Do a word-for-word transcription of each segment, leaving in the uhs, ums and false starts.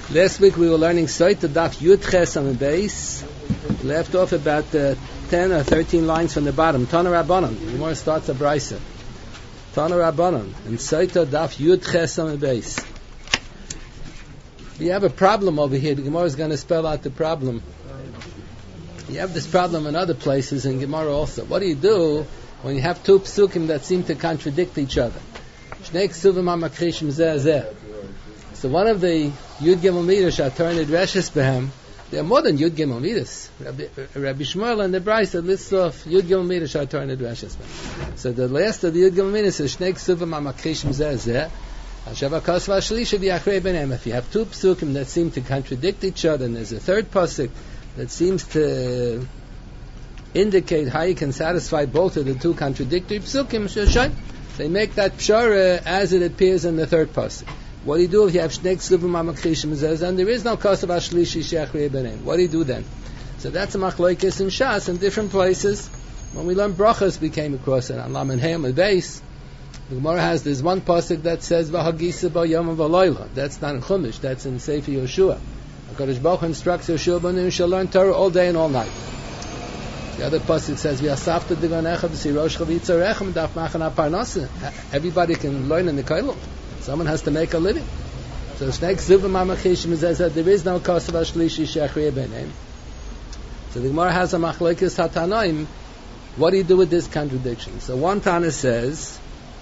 Last week we were learning Soita Daf Yud Ches on the base. Left off about uh, ten or thirteen lines from the bottom. Tana Rabbanon. The Gemara starts a brisa. Tana Rabbanon. And Soita Daf Yud Ches on the base. We have a problem over here. The Gemara is going to spell out the problem. You have this problem in other places in Gemara also. What do you do when you have two psukim that seem to contradict each other? Shnei ksuvim hamakrishim zeh zeh. So one of the Yud Gimel Midas Shatarnid Reshes Behem, there are more than Yud Gimel Midas. Rabbi, Rabbi Shmuel and the Brisa lists off Yud Gimel Midas Shatarnid Reshes Behem. So the last of the Yud Gimel Midas is Shnei ksuvim hamakrishim zeh zeh. Hashavah kasva shlishi b'yachrei b'neim. If you have two psukim that seem to contradict each other, and there's a third pasuk that seems to indicate how you can satisfy both of the two contradictory psukim, they make that pshara as it appears in the third pasuk. What do you do if you have shnei ksuvim hamakrishim zeh zeh and there is no kasva shlishi she'achrei b'neim? What do you do then? So that's a machlokes in Shas in different places. When we learn brachas, we came across it on Laman Hey Amud Beis. The Gemara has this one pasuk that says v'hagisa bo yom v'loyla. That's not in Chumash. That's in Sefer Yoshua. HaKadosh Baruch Hu instructs Yoshua ben Nun, you shall learn Torah all day and all night. The other pasuk says v'yasafta diganecha v'siroshcha v'yitzarecha m'daf machan ha'parnasa. Everybody can learn in the kollel. Someone has to make a living. So shnei ksuvim hamakrishim zeh zeh. There is no kasva shlishi she'achrei b'neim. So the Gemara has a machlokes hatanoim. What do you do with this contradiction? So one Tana says,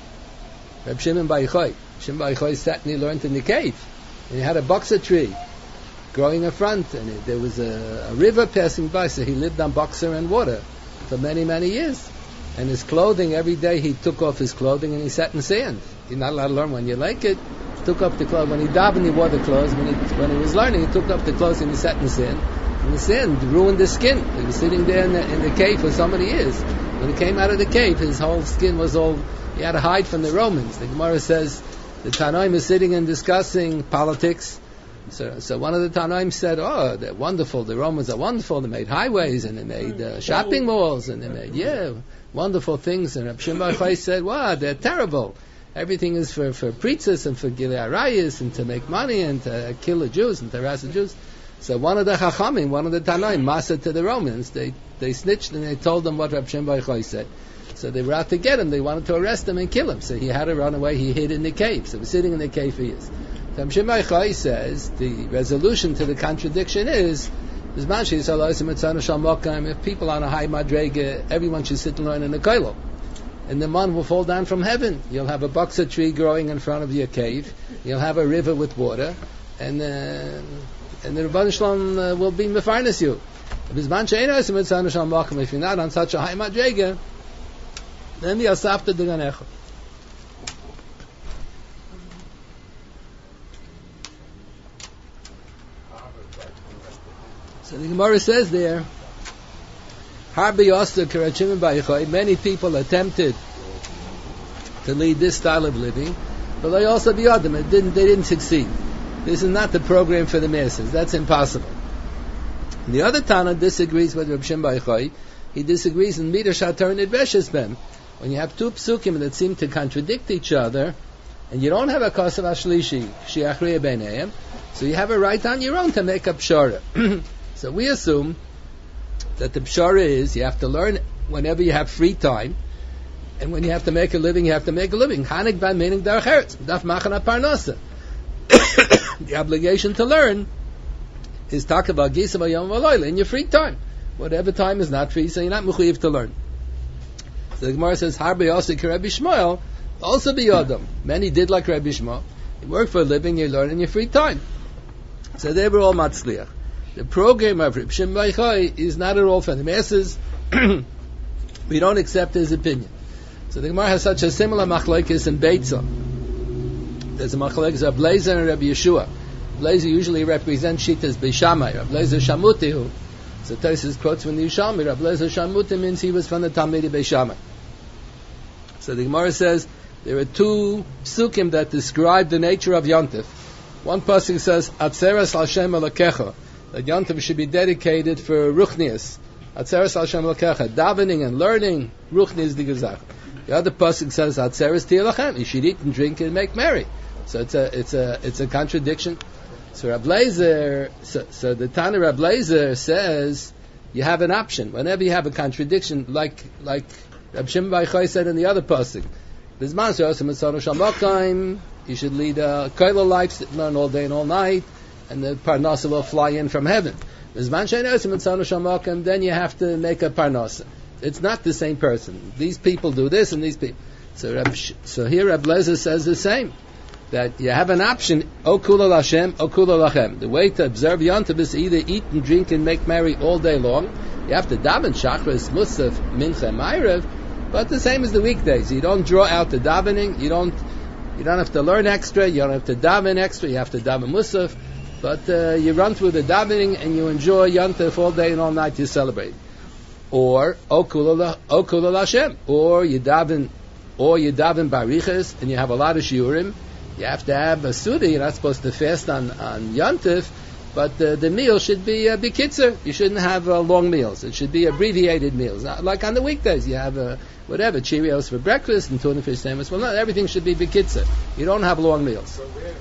Reb Shimon Bar Yochai. Shimon Bar Yochai sat and he learned in the cave. And he had a boxer tree growing in front, and it, there was a, a river passing by, so he lived on boxer and water for many, many years. And his clothing, every day he took off his clothing and he sat in sand. You're not allowed to learn when you like it. He took up the clothes. When he davened, he wore the clothes. When he, when he was learning, he took up the clothes and he sat in sand. And the sand ruined his skin. He was sitting there in the, in the cave for so many years. When he came out of the cave, his whole skin was all... He had to hide from the Romans. The Gemara says the Tanoim is sitting and discussing politics. So, so one of the Tanoim said, "Oh, they're wonderful. The Romans are wonderful. They made highways and they made uh, shopping malls and they made yeah, wonderful things." And Reb Shimon Bar Yochai said, "Wow, they're terrible. Everything is for for preachers and for Gilei Arayis and to make money and to kill the Jews and to harass the Jews." So one of the Chachamim, one of the Tanoim, massed to the Romans. They they snitched and they told them what Reb Shimon Bar Yochai said. So they were out to get him. They wanted to arrest him and kill him. So he had to run away. He hid in the cave. So he was sitting in the cave for years. So Reb Shimon Bar Yochai says the resolution to the contradiction is if people on a high madrega, everyone should sit and learn in the kollel. And the man will fall down from heaven. You'll have a boxer tree growing in front of your cave. You'll have a river with water. And uh, and the Rebbeinu Shalom uh, will be mefarnes you. If you're not on such a high madrega, then the asafta diganecha. So the Gemara says there, Harbi Yoster Reb Shimon Bar Yochai, many people attempted to lead this style of living, but they also be adam. It didn't. They didn't succeed. This is not the program for the masses. That's impossible. And the other Tana disagrees with Reb Shimon Bar Yochai. He disagrees in Midas Shatarnid Reshes Behem. When you have two psukim that seem to contradict each other, and you don't have a kasva shlishi she'achrei b'neim, so you have a right on your own to make a pshara. So we assume that the pshara is you have to learn whenever you have free time, and when you have to make a living, you have to make a living. Hanik ban meaning derech eretz, daf machan parnasa. The obligation to learn is takava gisa v'yom v'loyla in your free time. Whatever time is not free, so you're not mechuyev to learn. So the Gemara says, Harbi also Rabbi Shmuel, also be Adam. Many did like Rabbi Shmuel. You work for a living, you learn in your free time. So they were all matzliach. The program of Reb Shimon Bar Yochai is not at all for the masses. We don't accept his opinion. So the Gemara has such a similar machlokes in Beitza. There's a machlokes of Blazer and Rabbi Yeshua. Blazer usually represents Shitas Beishamai. Rabbi Blazer Shamutihu. So Tosfos quotes from the Yushalmi. Rabbi Lezer Shamuta means he was from the Talmidei Beis Shammai. So the Gemara says there are two psukim that describe the nature of Yontif. One pasuk says Atzeres Hashem Elokecha, that Yontif should be dedicated for Ruchnius. Atzeres Hashem Elokecha, davening and learning. Ruchnius the Gezach. The other pasuk says Atzeres Tielachem, you should eat and drink and make merry. So it's a it's a it's a contradiction. So Reb Lezer, so, so the Tana Reb Lezer says you have an option whenever you have a contradiction, like like Reb Shimon Bar Yochai said in the other pasuk. Bizman she'osem etzonu shalmokaim, you should lead a koila life, learn all day and all night, and the parnasa will fly in from heaven. Bizman she'osem etzonu shalmokaim, then you have to make a parnasa. It's not the same person. These people do this, and these people. So Reb, so here Reb Lezer says the same. That you have an option, O kula Lashem, O kula Lachem. The way to observe Yontav is either eat and drink and make merry all day long. You have to daven Shachris, Musaf, Mincha, Ma'ariv, but the same as the weekdays. You don't draw out the davening. You don't. You don't have to learn extra. You don't have to daven extra. You have to daven Musaf, but uh, you run through the davening and you enjoy Yontav all day and all night. You celebrate. Or O kula O kula Lashem, or you daven, or you daven Barichas and you have a lot of shiurim. You have to have a Suda. You're not supposed to fast on, on Yontif, but uh, the meal should be uh, bikitzer. You shouldn't have uh, long meals. It should be abbreviated meals. Not like on the weekdays, you have uh, whatever, Cheerios for breakfast and tuna fish sandwich. Well, no, everything should be bikitzer. You don't have long meals.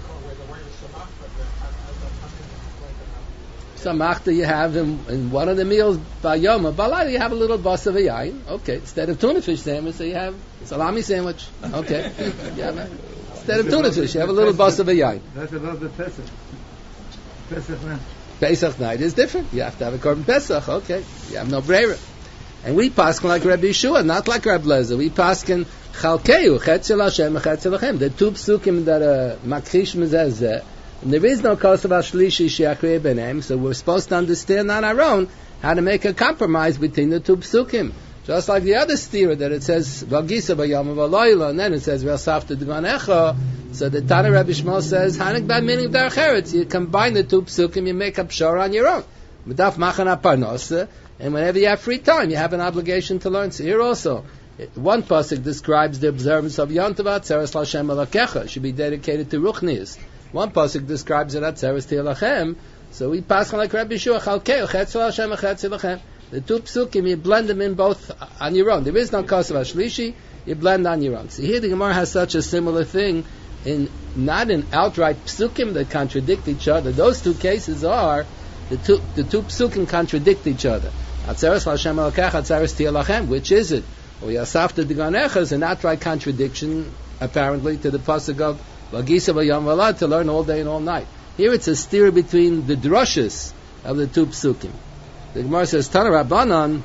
Samachta you have in, in one of the meals, Bayoma, Balai, you have a little bus of a yain. Okay, instead of tuna fish sandwich, so you have salami sandwich. Okay. Yeah, man. Instead of tuna fish, you have a little bus of a yain. That's about the Pesach. Pesach night. Pesach night is different. You have to have a korban Pesach. Okay, you have no brera. And we paskin like Rabbi Yeshua, not like Rabbi Lezer. We paskin chalkeu chetzel Hashem chetzel Lachem. The two psukim that are makrish mezazeh. And there is no kosav shlishi she'akrei b'neim, so we're supposed to understand on our own how to make a compromise between the two psukim. Just like the other stira that it says Vagisa b'yom v'loyla, and then it says V'asafta d'ganecha. So the Tana Rabbi Shmuel says Hanik bad meaning d'archeretz. You combine the two psukim, you make up shor on your own. Medaf machana parnosa, and whenever you have free time, you have an obligation to learn. So here also, one pasuk describes the observance of Yom Tov Atzeres L'Hashem Elokecha. It should be dedicated to Ruchnius. One pasuk describes it Atzeres T'Elachem. So we pass on like Rabbi Yeshua Chalkeu Chetzel Hashem Chetzel Lachem. The two psukim, you blend them in both on your own. There is no kosav shlishi, you blend on your own. So here the Gemara has such a similar thing, in not in outright psukim that contradict each other. Those two cases are, the two the two psukim contradict each other. Atzeres L'Hashem Elokech, Atzeres T'Elachem, which is it? Well, Yasafta D'Ganecha is an outright contradiction, apparently, to the pasuk of Vagisa B'Yom V'Lad, to learn all day and all night. Here it's a steer between the drushes of the two psukim. The Gemara says, Tana Rabbanan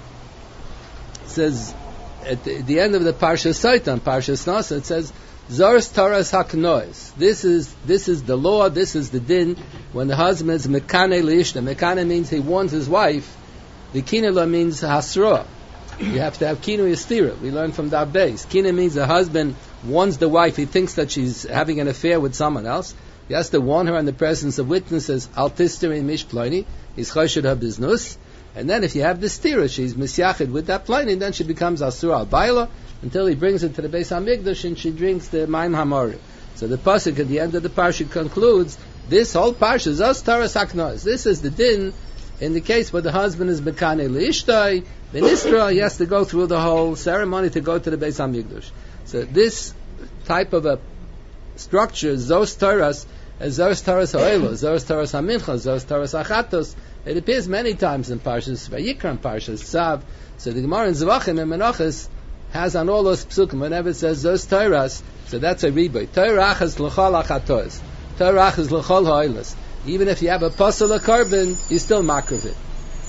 says, at the, the end of the Parsha Saitan, Parsha Snasa, it says, Zors Taras HaKnois. This is, this is the law, this is the din, when the husband is Mekane Liishna. Mekane means he warns his wife. The Kinela means Hasra. You have to have Kinu Yastira. We learn from that base. Kina means the husband warns the wife, he thinks that she's having an affair with someone else. He has to warn her in the presence of witnesses, Al Tisteri Mish Ploni, he's Choshed HaBiznus. And then if you have the stira, she's misyachid with that pliny, then she becomes asura al baila until he brings it to the Beis Hamikdash and she drinks the Maim Hamori. So the pasuk at the end of the parsha concludes, this whole parsha is as taras haknois. This is the din in the case where the husband is bekane liishtai, benistra, he has to go through the whole ceremony to go to the Beis Hamikdash. So this type of a structure, zos taras, as zos taras ha'elo, zos taras hamincha, zos taras hachatos. It appears many times in Parshas Vayikra, Parshas Tzav. So the Gemara in Zvachim and Menachos has on all those psukim, whenever it says those Torahs, so that's a rebate. Torah is l'chol achatos. Torah is l'chol ha'olos. Even if you have a pasal of carbon, you still makriv it.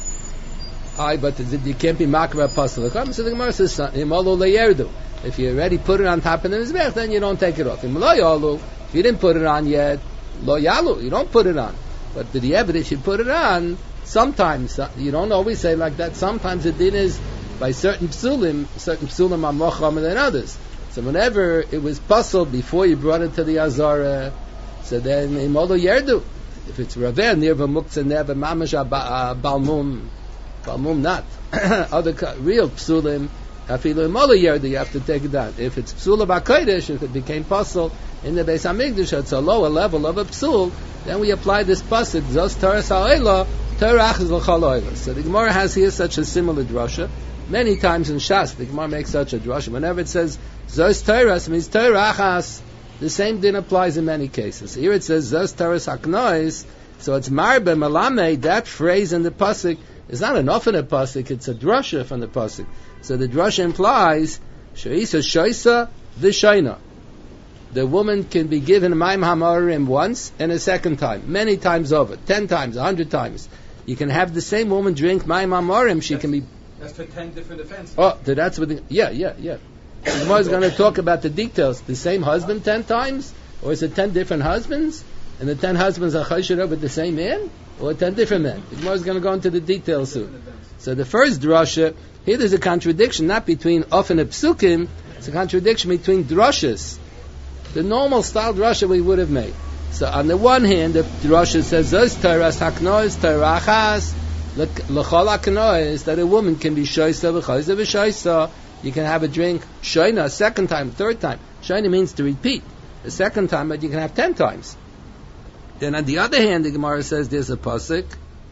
Aye, but you can't be makriv a pasal of carbon. So the Gemara says, imolu le'yerdu. If you already put it on top of the mizbech, then you don't take it off. Im lo yalu, if you didn't put it on yet, lo yalu, you don't put it on. But the evidence you put it on, sometimes, you don't always say like that, sometimes the din is by certain psulim, certain psulim are more chomer than others. So whenever it was puzzled before you brought it to the Azara, so then imolu yerdu. If it's raver, near v'muktzah, never mamash balmum, balmum not. Other real psulim, afilu imolu yerdu, you have to take it down. If it's psul of HaKodesh, if it became puzzled in the Beis Hamikdash, it's a lower level of a psul, then we apply this pasuk, Zos Taras Ha'olah, Torah is l'chol ha'olah. So the Gemara has here such a similar drasha. Many times in Shas, the Gemara makes such a drasha. Whenever it says Zos Taras, means Torah has, the same din applies in many cases. Here it says Zos Taras Haknois, So it's marbe malame. That phrase in the pasuk is not enough in the pasuk. It's a drasha from the pasuk. So the drasha implies sheisa shoisa v'shayna. The woman can be given mayim hamarim once and a second time, many times over, ten times, a hundred times. You can have the same woman drink mayim hamarim. She that's, can be. That's for ten different offenses. Oh, that's what. The, yeah, yeah, yeah. The Gemara is going to talk about the details. The same husband ten times, or is it ten different husbands? And the ten husbands are chayshira with the same man, or ten different men? The Gemara is going to go into the details soon. So the first drasha here, there's a contradiction not between of and psukim. It's a contradiction between drashas. The normal style drasha we would have made. So on the one hand, the drasha says those teras haknois terachas lechol haknois that a woman can be shoysa v'chayza v'shoysa. You can have a drink shayna a second time, third time. Shayna means to repeat. The second time, but you can have ten times. Then on the other hand, the Gemara says there's a pasuk.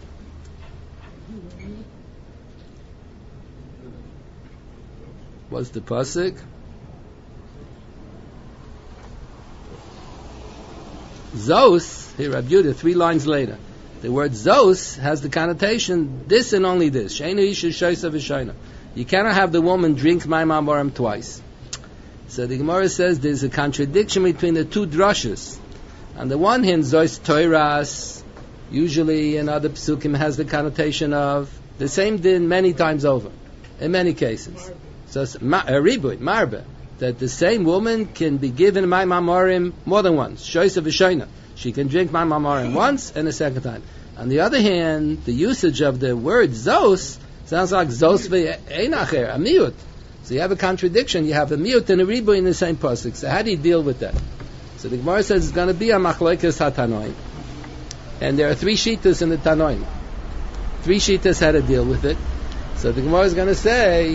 What's the pasuk? Zos, here Rabbi Yehuda, three lines later. The word Zos has the connotation this and only this. Sheinu isha shoysa v'shayna. You cannot have the woman drink mayim hamarim twice. So the Gemara says there's a contradiction between the two drashas. On the one hand, Zos Toiras, usually in other psukim, has the connotation of the same din many times over, in many cases. So it's ma- a ribui, marbe, that the same woman can be given mayim hamarim more than once. Shoysa v'shayna. She can drink mayim hamarim once and a second time. On the other hand, the usage of the word Zos sounds like Zos ve'einacher, a miut. So you have a contradiction. You have a miut and a ribui in the same pasuk. So how do you deal with that? So the Gemara says it's going to be a machlokes hatanoim, and there are three shitas in the tanoim. Three shitas had to deal with it. So the Gemara is going to say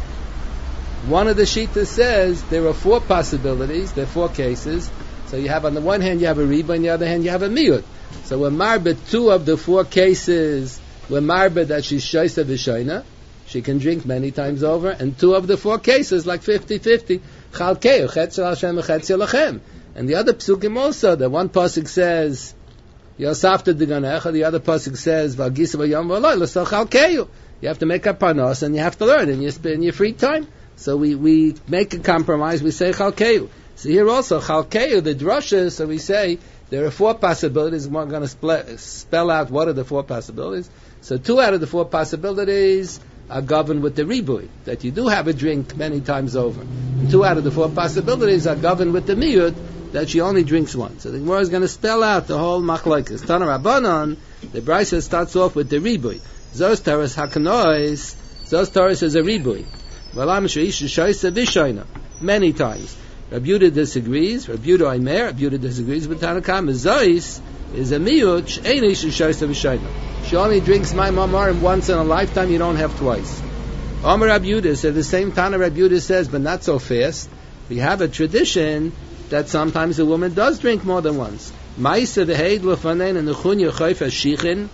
one of the shitas says there are four possibilities, there are four cases. So you have on the one hand you have a ribui, on the other hand you have a miut. So we're marbe two of the four cases. We're marbe that she's shoysa v'shayna. She can drink many times over, and two of the four cases, like fifty-fifty, chalkeu, chetzel Hashem, chetzel lachem. And the other psukim also, the one pasuk says, Yosafta diganecha, the other pasuk says, V'agisa v'yom v'aloi, l'sol chalkeu. You have to make a parnos, and you have to learn in your, in your free time. So we, we make a compromise, we say chalkeu. So here also, chalkeu, the drusha, so we say, there are four possibilities, we're going to spell, spell out what are the four possibilities. So two out of the four possibilities are governed with the ribui, that you do have a drink many times over. And two out of the four possibilities are governed with the miut, that she only drinks once. So the Gemara is going to spell out the whole machlokes. Tana Rabbanon, the Brisa starts off with the ribui. Zos taras hakanois, Zos taras is a ribui. Valam sheisha shoysa v'shayna. Many times. Rabbi Yehuda disagrees, Rabbi Yehuda Aimer, Rabbi Yehuda disagrees with Tanakam. Zos is a miut, she'ein isha shoysa v'shayna. She only drinks mayim hamarim once in a lifetime, you don't have twice. Omer Rabbi Yehuda said the same Tana Rabbi Yehuda says, but not so fast. We have a tradition that sometimes a woman does drink more than once. Ma'isa v'heid l'fanein and nechunya chayfa shichin.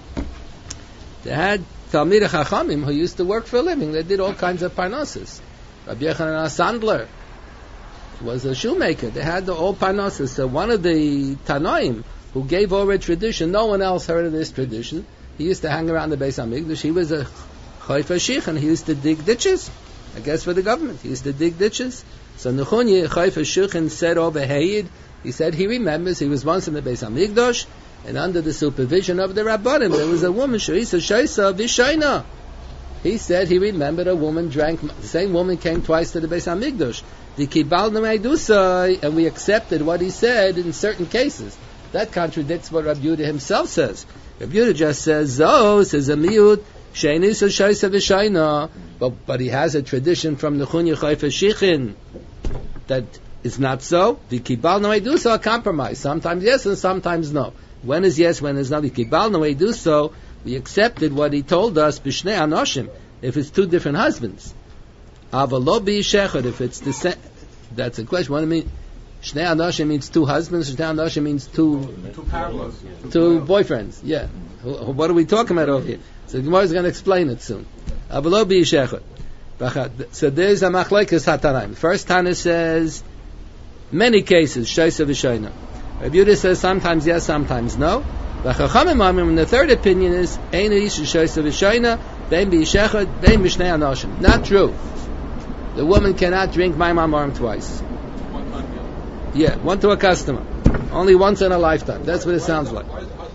They had Talmidei Chachamim who used to work for a living. They did all kinds of parnassus. Rabbi Yochanan Sandler was a shoemaker. They had the all parnassus. So one of the Tanoim who gave over a tradition, no one else heard of this tradition. He used to hang around the Beis Hamikdash. He was a chayfa shichin. He used to dig ditches. I guess for the government. He used to dig ditches. So Nechunya Chayfa Shulchan said over Hayid, he said he remembers he was once in the Beis Hamikdash, and under the supervision of the Rabbanim, there was a woman, Sharisa Shaisa Vishayna. He said he remembered a woman drank, the same woman came twice to the Beis Hamikdash. The Kibal Nameidusai, and we accepted what he said in certain cases. That contradicts what Rabbi Yehuda himself says. Rabbi Yehuda just says, Zos is a miut, Sheinus Shaisa Vishayna, but but he has a tradition from the Nechunya Chayfa Shichin that is not so. The Kibal no do so a compromise. Sometimes yes and sometimes no. When is yes, when is not. The Kibal no do so. We accepted what he told us. B'shnei anoshim. If it's two different husbands, avalo b'yishechad. If it's the same, that's a question. What do you mean? Shnei anoshim means two husbands. Shnei anoshim means two two parallels, two boyfriends. Yeah. What are we talking about over here? So the Gemara is going to explain it soon. Avalo b'yishechad. So there's a machlokes hatanaim. First Tana says many cases shaisa v'shayna. Rabbi Yehuda says sometimes yes, sometimes no. The Chachamim Amrim, the third opinion is Ein Isha Shoysa V'Shoyna Bein B'Yishechad Bein B'Shnei Anoshim. Not true. The woman cannot drink Mayim Hamarim twice. Yeah, one to a customer. Only once in a lifetime. That's what it sounds like.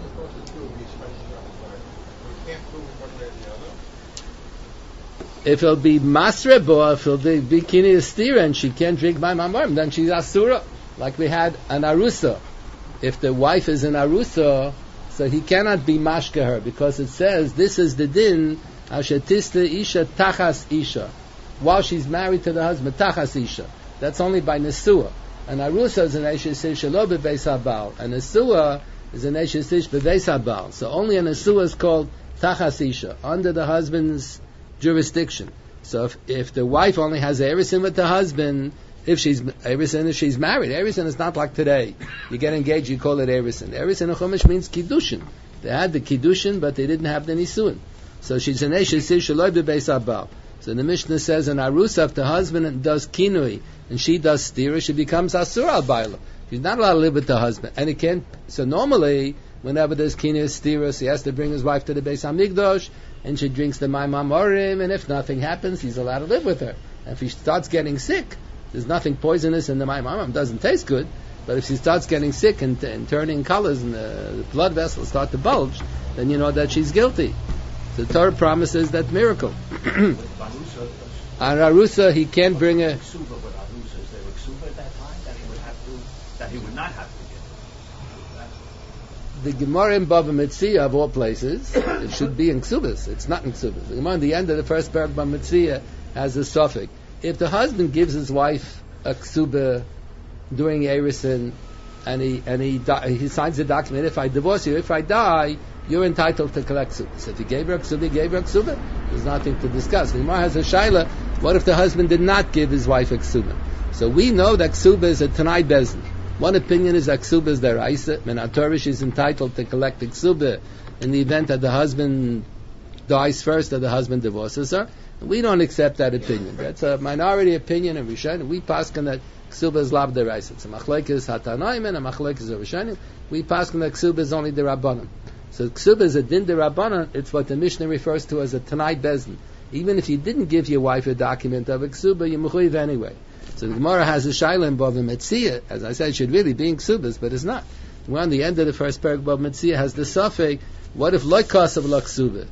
If it'll be Masreb or if it'll be Kini Estira and she can't drink Mayim Hamarim, then she's Asura. Like we had an Arusa. If the wife is an Arusa, so he cannot be mashka her, because it says this is the din ashetista isha tachas isha, while she's married to the husband, tachas isha. That's only by nesua. And arusa is an eshes ish lo bebeis habal, and nesua is an eshes ish bebeis habal. So only an nesua is called tachas isha, under the husband's jurisdiction. So if if the wife only has erisin with the husband, if she's erisin, if she's married, erisin is not like today. You get engaged, you call it erisin. Erisin in Chumash means kiddushin. They had the kiddushin, but they didn't have the nisuin. So she's an eshes ish lo bebeis habal. So the Mishnah says an arusa, if the husband does kinui and she does stira, she becomes asur al baila. She's not allowed to live with the husband, and it can't. So normally, whenever there's kinui stira, so he has to bring his wife to the Beis Hamikdash, and she drinks the Mayim Hamorim, and if nothing happens, he's allowed to live with her. And if he starts getting sick, there's nothing poisonous in the Mayim Hamorim. It doesn't taste good, but if she starts getting sick and, and turning colors and the, the blood vessels start to bulge, then you know that she's guilty. The Torah promises that miracle. On Arusa, he can't bring a... That he would not have to give. The Gemara in Bava Metzia, of all places, it should be in Ksubas. It's not in Ksubas. The Gemara in the end of the first parak Bava Metzia has a suffix. If the husband gives his wife a Ksuba during Erisin, and he and he di- he signs a document, if I divorce you, if I die, you're entitled to collect Ksuba. So if he gave her a Ksuba, he gave her a Ksuba. There's nothing to discuss. The Gemara has a shaila. What if the husband did not give his wife a Ksuba? So we know that Ksuba is a Tanai Bezin. One opinion is that Ksuba is the Raisa. Menatorish is entitled to collect the Ksuba in the event that the husband dies first or the husband divorces her. We don't accept that opinion. That's a minority opinion in Rishonim. We paskin that Ksuba is Lab the Raisa. It's a Machlekes Hatanaim and a Machlekes of Rishonim. We paskin that Ksuba is only the Rabbanon. So Ksuba is a Din de Rabbanon. It's what the Mishnah refers to as a Tanai Bezin. Even if you didn't give your wife a document of a Ksuba, you're mechuyev anyway. So the Gemara has a shaila in Bava Metzia. As I said, it should really be in Ksubas, but it's not. We're on the end of the first parak. Bava Metzia has the suffix. What if loikas of la Ksuba?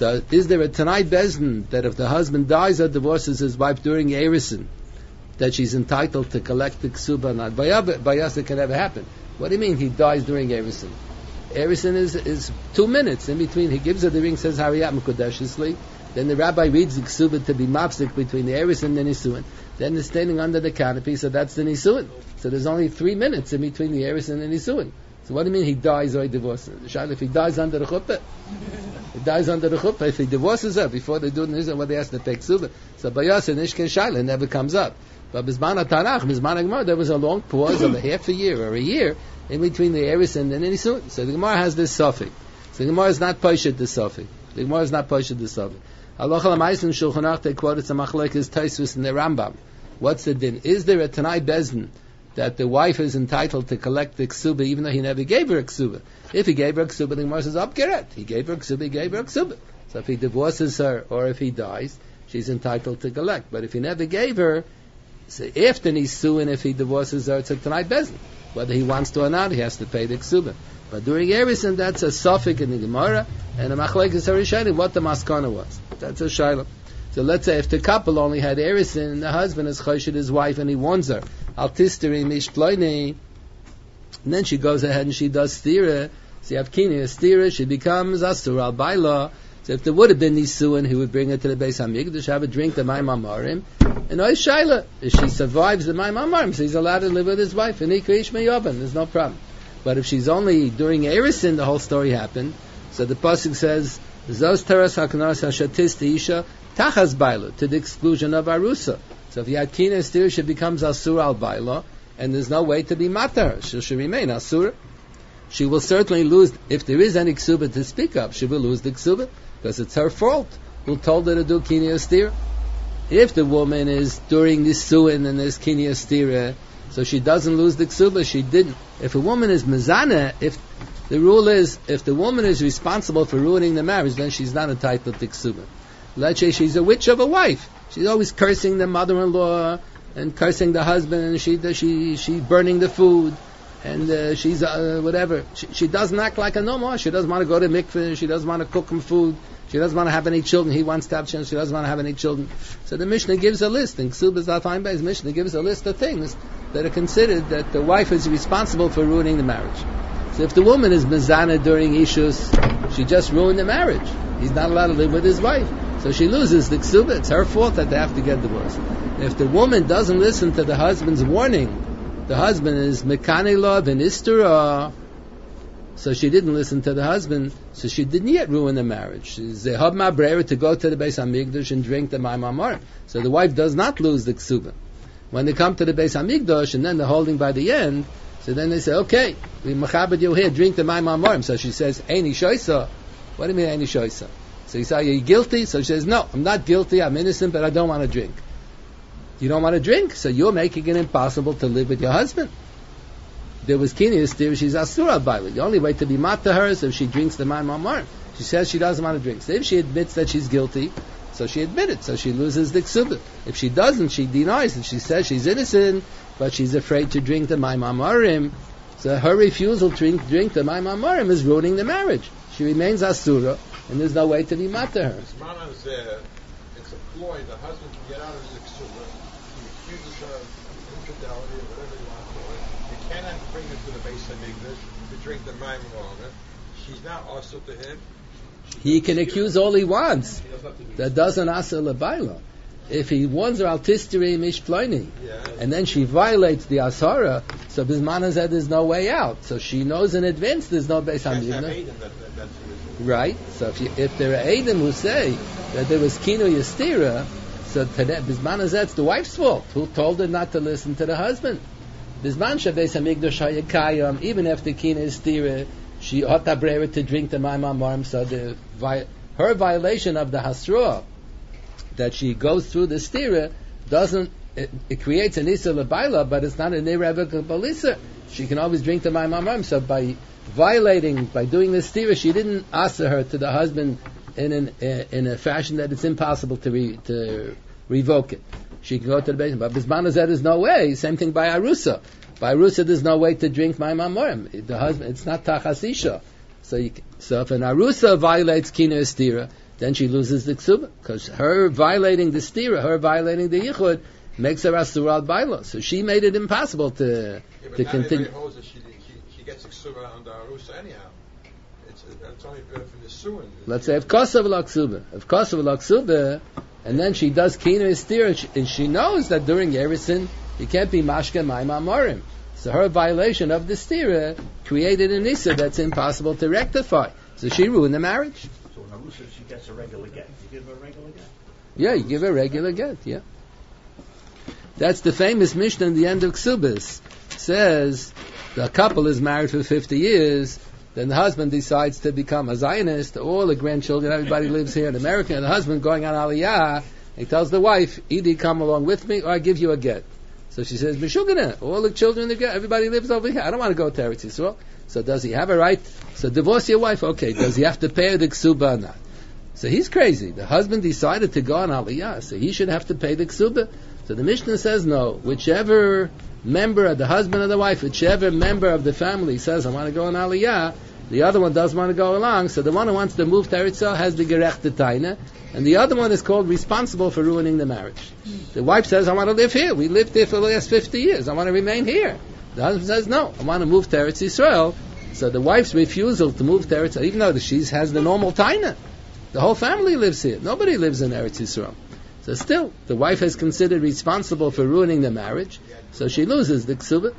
Is there a Tanai Bezdin that if the husband dies or divorces his wife during Erisin, that she's entitled to collect the Ksuba? Not Bayas, it can never happen. What do you mean he dies during Erisin? Erisin is is two minutes in between. He gives her the ring, says Hariyat Mekudeshesli. Then the rabbi reads the Ksuba to be mapsik between the Erisin and the Nisuin. Then they're standing under the canopy, so that's the Nisuin. So there's only three minutes in between the Erisin and the Nisuin. So what do you mean he dies or he divorces? If he dies under the chuppah, he dies under the chuppah. If he divorces her before they do the Nisuin, what they ask to take Ksuba. So Bayas and Ishken Shaila never comes up. But Bizman Tanakh, Bizman Gemara, there was a long pause of a half a year or a year in between the Erisin and the Nisuin. So the Gemara has this suffix. So the Gemara is not Paishat the suffix. The Gemara is not Paishat the suffix. Halacha l'mais in Shulchan Aruch they quoted some machlekes Tosfos in the Rambam. What's the din? Is there a Tanai Bezdin that the wife is entitled to collect the Ksuba even though he never gave her a Ksuba? If he gave her a Ksuba, the Gemara says, Abgeret. He gave her a Ksuba, he gave her a Ksuba. So if he divorces her or if he dies, she's entitled to collect. But if he never gave her, so after Nisuin, if he divorces her, it's a Tanai Bezdin. Whether he wants to or not, he has to pay the Ksuba. But during Erisin, that's a suffix in the Gemara, and a machlekes harishonim what the maskana was. That's a shayla. So let's say if the couple only had Erisin, and the husband is choshed his wife, and he warns her, al tisteri mish ploini, and then she goes ahead and she does stira, so you have kini, a stira, she becomes asur al baila. So if there would have been nisuin, he would bring her to the Beis Hamikdash, have a drink the Mayim Hamarim, and ois shayla, if she survives the Mayim Hamarim, so he's allowed to live with his wife, and he kriyish meyoban, there's no problem. But if she's only during Erisin, the whole story happened. So the pasuk says, "Zos teras haknaras hashatis isha tachas baila," to the exclusion of arusa. So if you had kina stir, she becomes asur al baila, and there's no way to be matar. She should remain asur. She will certainly lose if there is any ksuba to speak of. She will lose the ksuba because it's her fault. Who told her to do kina stir? If the woman is during this suin and there's kina stir, so she doesn't lose the ksuba. She didn't. If a woman is mezana, if The rule is, if the woman is responsible for ruining the marriage, then she's not entitled to ksuba. Let's say she's a witch of a wife. She's always cursing the mother-in-law and cursing the husband, and she she she's burning the food, and uh, she's uh, whatever. She, she doesn't act like a normal. She doesn't want to go to mikveh. She doesn't want to cook him food. She doesn't want to have any children. He wants to have children. She doesn't want to have any children. So the Mishnah gives a list, and Ksuba Zalfayim Beis Mishnah gives a list of things that are considered that the wife is responsible for ruining the marriage. So if the woman is mezana during Ishus, she just ruined the marriage. He's not allowed to live with his wife. So she loses the Ksuba. It's her fault that they have to get divorced. If the woman doesn't listen to the husband's warning, the husband is Mekane Lov and Istara, so she didn't listen to the husband, so she didn't yet ruin the marriage. She's a Hab Ma'brera to go to the Beis HaMikdash and drink the Mayim HaMarim. So the wife does not lose the Ksuba. When they come to the Beis HaMikdash and then they're holding by the end, so then they say, okay, we machabed you here, drink the Mayim HaMarim. So she says, Eini Shoisa. What do you mean Eini Shoisa? So he says, are you guilty? So she says, no, I'm not guilty, I'm innocent, but I don't want to drink. You don't want to drink, so you're making it impossible to live with your husband. There was Kiniyas there, she's Asura Baila. The only way to be mat to her is if she drinks the Mayim HaMarim. She says she doesn't want to drink. So if she admits that she's guilty, so she admitted, so she loses the Ksuba. If she doesn't, she denies it. She says she's innocent, but she's afraid to drink the Mayim HaMarim. So her refusal to drink, drink the Mayim HaMarim is ruining the marriage. She remains Asura, and there's no way to be mat to her. Mana is there, it's a ploy, the husband can get out of his Ksuba, he accuses her of infidelity or whatever you want to call it. You cannot bring her to the Beis HaMikdash to drink the Mayim HaMarim. She's now also to him. He can accuse all he wants. That doesn't asa lebaila. If he warns her altisteri mishploini, and then she violates the asara, so bismana said there's no way out. So she knows in advance there's no Beis HaMikdash. Right. So if you, if there are Eidim who say that there was kinu yastira, so bismana that's the wife's fault. Who told her not to listen to the husband? Bisman shabeis hamikdash hayakayam. Even after kinu yastira, she ought to brave to drink the Mayim HaMarim. So the her violation of the hasra, that she goes through the stira, doesn't it, it creates an issa lebaila, but it's not an irrevocable issa. She can always drink the Mayim HaMarim. So by violating, by doing the stira, she didn't ask her to the husband in an, in a fashion that it's impossible to re, to revoke it. She can go to the basement, but bismana zed is no way. Same thing by arusa. By arusa, there's no way to drink Mayim HaMarim. The husband, it's not tachasisha. So, you, so if an arusa violates kina stira, then she loses the ksuba, because her violating the stira, her violating the yichud, makes her asura al baila. So she made it impossible to yeah, to continue. She, she, she gets a ksuba on the arusa anyhow. It's, it's only for the suin. Let's say if kosav la ksuba, if kosav la ksuba, and then she does kina stira, and she knows that during Yerison you can't be mashka Mayim HaMarim. So her violation of the stira created an issa that's impossible to rectify. So she ruined the marriage. So in Arusa, she gets a regular get. You give her a regular get? Yeah, you give her a regular get, yeah. That's the famous Mishnah in the end of Ksubis. Says, the couple is married for fifty years, then the husband decides to become a Zionist, all the grandchildren, everybody lives here in America, and the husband going on Aliyah, he tells the wife, either come along with me, or I give you a get. So she says, Meshugana, all the children, everybody lives over here, I don't want to go to Eretz Yisrael. So does he have a right? So divorce your wife, okay, does he have to pay her the ksuba or not? So he's crazy. The husband decided to go on Aliyah, so he should have to pay the ksuba. So the Mishnah says no. Whichever member of the husband or the wife, whichever member of the family says, I want to go on Aliyah, the other one doesn't want to go along, so the one who wants to move to Eretz Yisrael has the gerechte taina, and the other one is called responsible for ruining the marriage. The wife says, I want to live here. We lived here for the last fifty years. I want to remain here. The husband says, no, I want to move to Eretz Yisrael. So the wife's refusal to move to Eretz Yisrael, even though she has the normal taina, the whole family lives here. Nobody lives in Eretz Yisrael. So still, the wife is considered responsible for ruining the marriage, so she loses the ksuba.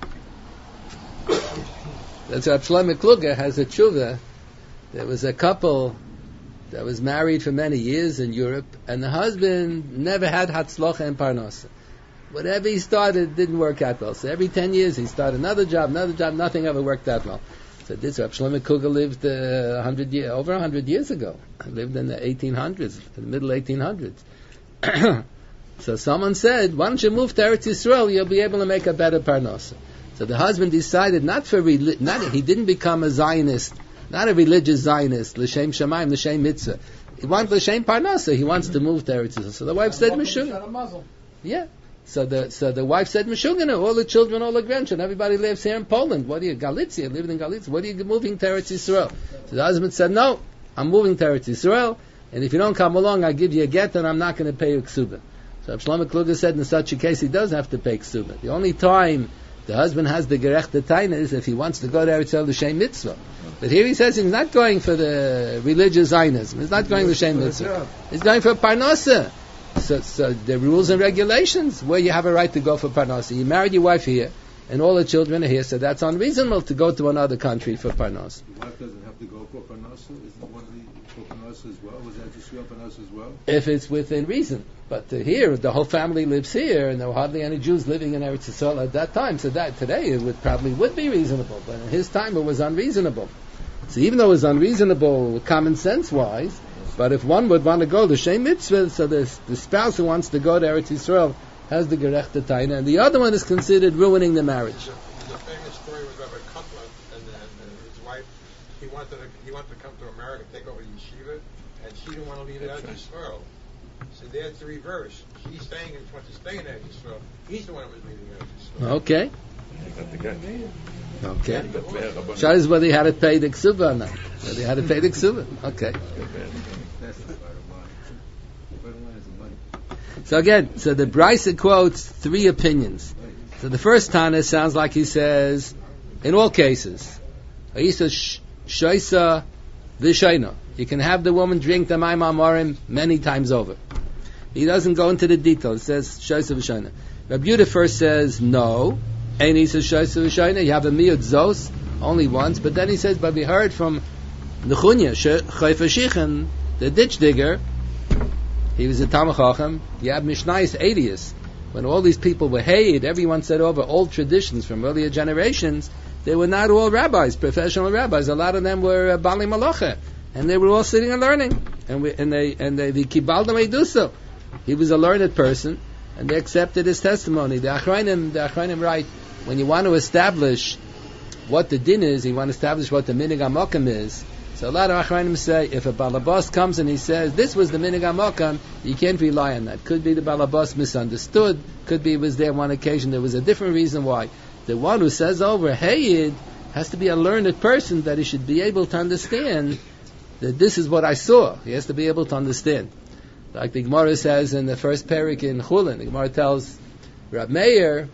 That's why Shlomo Kluger has a tshuva. There was a couple that was married for many years in Europe, and the husband never had hatzlocha and parnasa. Whatever he started didn't work out well. So every ten years he started another job, another job, nothing ever worked out well. So this Reb Shlomo Kluger lived uh, hundred year, over a hundred years ago. He lived in the eighteen hundreds, the middle eighteen hundreds. So someone said, why don't you move to Eretz Yisrael, you'll be able to make a better parnasa. So the husband decided not for reli- not he didn't become a Zionist, not a religious Zionist, l'shem shamayim, l'shem mitzvah. He wants l'shem parnasa. He wants to move to Eretz Yisrael. So the wife said, "Meshugana." Yeah. So the so the wife said, "Meshugana." All the children, all the grandchildren, everybody lives here in Poland. What are you, Galicia? Living in Galicia. What are you moving to Eretz Yisrael? So the husband said, "No, I'm moving to Eretz Yisrael, and if you don't come along, I'll give you a get, and I'm not going to pay you ksuba." So Shlomo Kluger said, in such a case, he does have to pay ksuba. The only time the husband has the gerechte taina is if he wants to go to Eretz Yisrael l'shem mitzvah. But here he says he's not going for the religious Zionism. He's not going to l'shem mitzvah. He's going for parnasa. So, so the rules and regulations where you have a right to go for parnasa. You married your wife here, and all the children are here, so that's unreasonable to go to another country for parnasa. The wife doesn't have to go for parnasa? Isn't one of the for parnasa as well? Was that just real parnasa as well? If it's within reason. But uh, here, the whole family lives here, and there were hardly any Jews living in Eretz Yisrael at that time. So that today it would probably would be reasonable, but in his time it was unreasonable. So even though it was unreasonable, common sense wise, but if one would want to go to Shem Mitzvah, so the, the spouse who wants to go to Eretz Yisrael has the gerechte taina, and the other one is considered ruining the marriage. There's a, there's a famous story with Rabbi Kotler and, and, and his wife. He wanted to, he wanted to come to America, take over the yeshiva, and she didn't want to leave Eretz Yisrael. So they had to reverse. She's staying and wants to stay in Eretz Yisrael. He's the one who was leaving Eretz Yisrael. Okay. Okay. Shah is whether he had to pay the ksuba or not. Whether he had to pay the ksuba. Okay. So again, so the Brisa quotes three opinions. So the first Tana sounds like he says, in all cases, he says, Shaisa v'shayna. You can have the woman drink the Mayim Amorim many times over. He doesn't go into the details. It says, Shaisa v'shayna. Rabbi Yehuda first says, no. And he says, Shaisa v'shayna. You have a miyut zos, only once. But then he says, but we heard from Nechunya, Chayfa Shichan, the ditch digger. He was a Talmid Chacham. You have Mishnayos eightieth. When all these people were hated, everyone said over old traditions from earlier generations, they were not all rabbis, professional rabbis. A lot of them were uh, Bali Malacha. And they were all sitting and learning. And we, and they, and they, the Kibalda may do so. He was a learned person, and they accepted his testimony. The Achrayim, the Achrayim write, when you want to establish what the din is, you want to establish what the Minig HaMokam is. So a lot of Achrayim say, if a Balabas comes and he says, this was the Minig HaMokam, you can't rely on that. Could be the Balabas misunderstood, could be it was there one occasion, there was a different reason why. The one who says over, Hayid, has to be a learned person that he should be able to understand that this is what I saw. He has to be able to understand. Like the Gemara says in the first parak in Chulin, the Gemara tells Rab Meir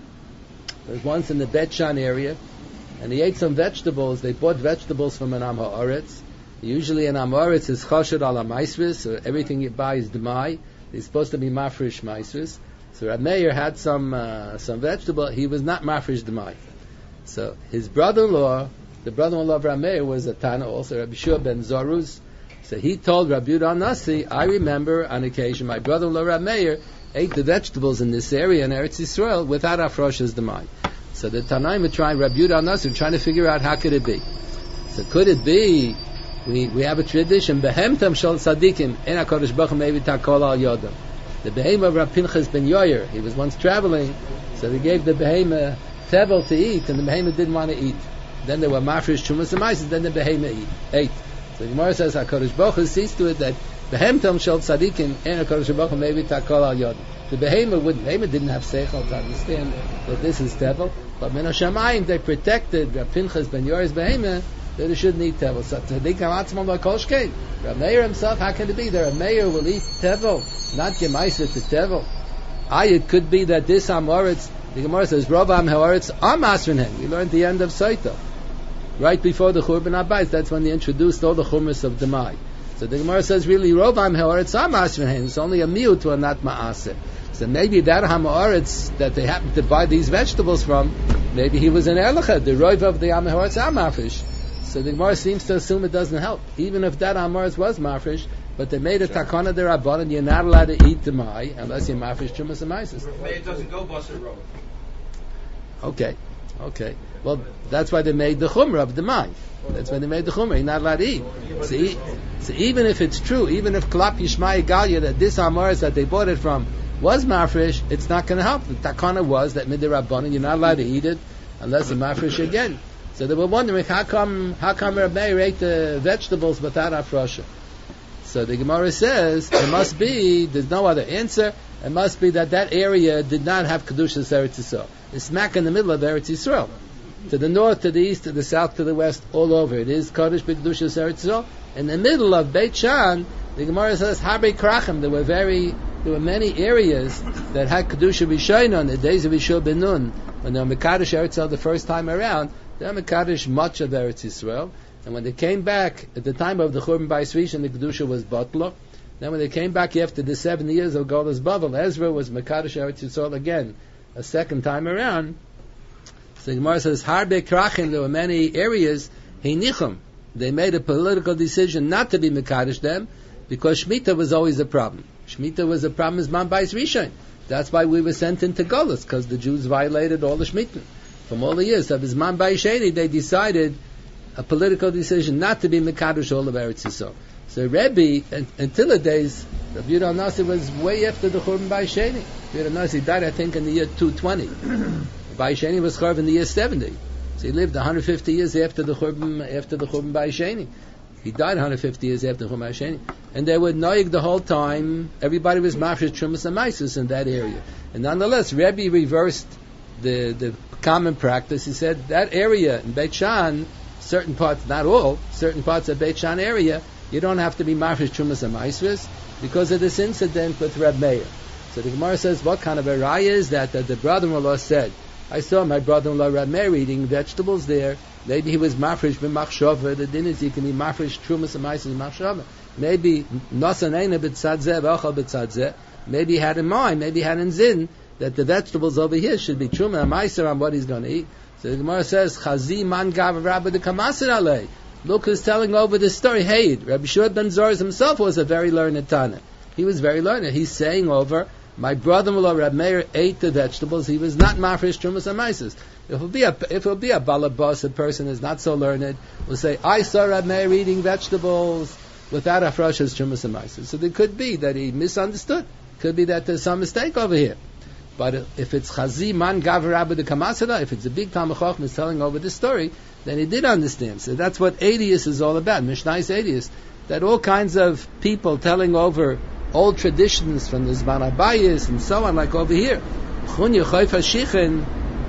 was once in the Bet Shan area, and he ate some vegetables. They bought vegetables from an Am Ha'aretz. Usually an Am Ha'aretz is chashad ala maisris, so everything you buy is demai. It's supposed to be mafresh maisris. So Rab Meir had some uh, some vegetable. He was not mafresh demai. So his brother-in-law, the brother-in-law of Rab Meir, was a Tana also, Rabbi Shua ben Zoruz. So he told Rabbi Yehuda Nasi, I remember on occasion my brother-in-law Rab Meir ate the vegetables in this area in Eretz Yisrael without afroshas demai. So the Tanaim are trying, Rabbi Yehuda Nasi, trying to figure out how could it be. So could it be, we we have a tradition, Behemtam shal tzadikim, en HaKadosh Baruch Hu maybe takol al yodam. The behemoth of Rav Pinchas ben Yoyer, he was once traveling, so they gave the behemoth tevel to eat, and the behemoth didn't want to eat. Then there were mafresh chumas and maises, then the behemoth ate. So the Gemara says, HaKadosh Baruch Hu sees to it that Behemtam shel tzadikim en HaKadosh Baruch Hu maybe takol al yodam. The behemoth wouldn't, behemoth didn't have seichel to understand that this is tevel, but Min HaShamayim, they protected Rav Pinchas ben Yoyer's behemoth that it shouldn't eat tevel. So Tzadik HaMatzman B'Kolshkein, Rav Meir himself, how can it be that a Meir will eat tevel, not gemaisa to tevel? Ah, it could be that this Amoritz, the Gemara says, Rov Am Ha'aretz Am Asrinhen. We learned the end of Saita. Right before the Churban Abayis, that's when they introduced all the Chumras of Demai. So the Gemara says, really, Rov Am Ha'aretz Am Asrinhen. It's only a miut to a not ma'aseh. So maybe that Ha'aretz that they happened to buy these vegetables from, maybe he was an Erlecha, the Rov of the Am Ha'aretz Am Mafish. So the Gemara seems to assume it doesn't help. Even if that Amoritz was Mafish, but they made a takana derabban, and you're not allowed to eat the mai unless you're mafish chumas and maises. It doesn't go busted road. Okay, okay. Well, that's why they made the chumrah of the mai. That's why they made the chumrah. You're not allowed to eat. So, e- so even if it's true, even if klap yishmai galya that this amoritz that they bought it from was mafresh, it's not going to help. The takana was that midirabban, you're not allowed to eat it, unless he mafresh again. So they were wondering how come how come Reb Meir ate the vegetables without afrosha. So the Gemara says it must be there's no other answer. It must be that that area did not have kedushas Eretz Yisrael. It's smack in the middle of Eretz Yisrael, to the north, to the east, to the south, to the west, all over. It is Kodesh b'kedushas Eretz Yisrael. In the middle of Beit Shan, the Gemara says Harbe Krachim. There were very there were many areas that had kedusha Rishayna on the days of Yeshua ben Nun, when they were Mekadosh Eretz Yisrael the first time around. They were Mekadosh much of Eretz Yisrael, and when they came back at the time of the Churban Bayis Rishon, the kedusha was Batla. Then when they came back after the seven years of Golus Bavel, Ezra was Mekadosh Eretz Yisrael again, a second time around. So the Gemara says Harbe Krachim. There were many areas Heinichum. They made a political decision not to be Mekadosh them, because Shemitah was always a problem. Shemitah was a problem as Man Bayis Rishon. That's why we were sent into Golus, because the Jews violated all the Shemitah. From all the years of Bisman Bayis Sheni, they decided a political decision not to be Mekadosh all of Eretz Yisrael. So Rebbe, until the days, Rabbi Yehuda Nasi was way after the Churban Bayis Sheni. Rabbi Yehuda Nasi died, I think, in the year two twenty. Bayis Sheni was Churban in the year seventy. So he lived one hundred fifty years after the Churban, after the Churban Bayis Sheni. He died one hundred fifty years after the Churban Bayis Sheni. And they were noig the whole time. Everybody was mafresh Trumas and Maisus in that area. And nonetheless, Rebbe reversed the the common practice. He said that area in Beit Shan, certain parts, not all, certain parts of Beit Shan area, you don't have to be mafresh Trumas and Maisus because of this incident with Reb Meir. So the Gemara says, what kind of a raya is that that the brother-in-law said? I saw my brother-in-law Reb Meir eating vegetables there. Maybe he was mafresh b'machshava. The din is he can be mafresh trumas and maisus machshava. Maybe nasan eina b'tzadzeh v'achal b'tzadzeh. Maybe he had in mind, maybe he had in zin that the vegetables over here should be truma and maiser on what he's going to eat. So the Gemara says, Chazi man gav rabbi de kamaser alei. Look who's telling over this story. Hey, Rabbi Shua ben Zorz himself was a very learned Tana. He was very learned. He's saying over, my brother-in-law Reb Meir ate the vegetables. He was not mafresh trumas and maisus. If it'll be a if it'll be a balabas, a person is not so learned, will say, I saw Reb Meir eating vegetables without afrashas trumas and maisus. So it could be that he misunderstood. Could be that there's some mistake over here. But if it's chazi man gav rabbi de kamasada, if it's a big Talmid Chacham is telling over the story, then he did understand. So that's what Eidius is all about. Mishnayis Eidius, that all kinds of people telling over old traditions from the Zman Abayis and so on, like over here. Chunya Chayfa Shichin,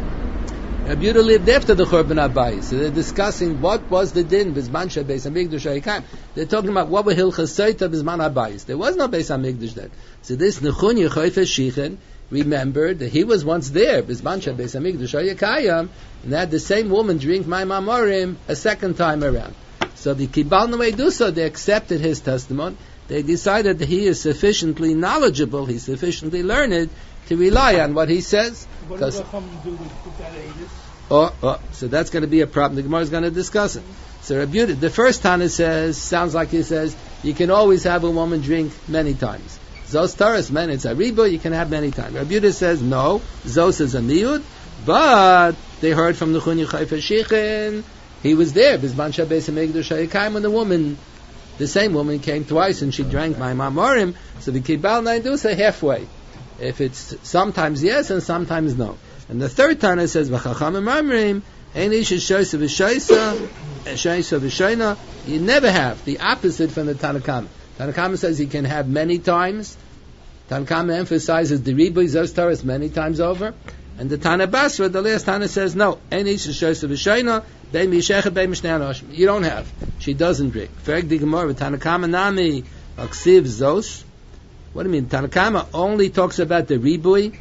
Rabbi Yehuda lived after the Churban Abayis. So they're discussing what was the din Bizman Beis Hamikdash Hayikam. They're talking about what were Hilchas Soita Bizman Abayis. There was no Beis Hamikdash then. So this Nechunya Chayfa Shichin remembered that he was once there Bizman Beis Hamikdash Hayikam, and had the same woman drink Mayim Amorim a second time around. So the Kibal Noei Dusa, they accepted his testimony. They decided that he is sufficiently knowledgeable, he's sufficiently learned to rely on what he says. What does Chacham do with put that Eidius? Oh, oh, so that's going to be a problem. The Gemara is going to discuss it. So Rabbi Yehuda, the first Tana says, sounds like he says, you can always have a woman drink many times. Zos Taras, man, it's a riba, you can have many times. Rabbi Yehuda says, no, Zos is a miyud, but they heard from the Chunya Chayfa Shichin, he was there, Bizman Beis Hamikdash Hayikam, when the woman, the same woman came twice and she drank my Mamorim, so the Kibal Nain say halfway. If it's sometimes yes and sometimes no. And the third Tana says, V'chachamim Amrim, Ein ish shoysa v'shoysa, shoysa v'shoyna. You never have the opposite from the Tanakama. Tanakama says he can have many times. Tanakama emphasizes the ribuy zos taras many times over. And the Tana Basra, the last Tana says, no, Ein ish shoysa v'shoyna, Bei mishechet, bei mishnei anoshim. You don't have. She doesn't drink. Ferek di Gemara, Tanakama nami, aksiv zos. What do you mean? Tanakama only talks about the ribui.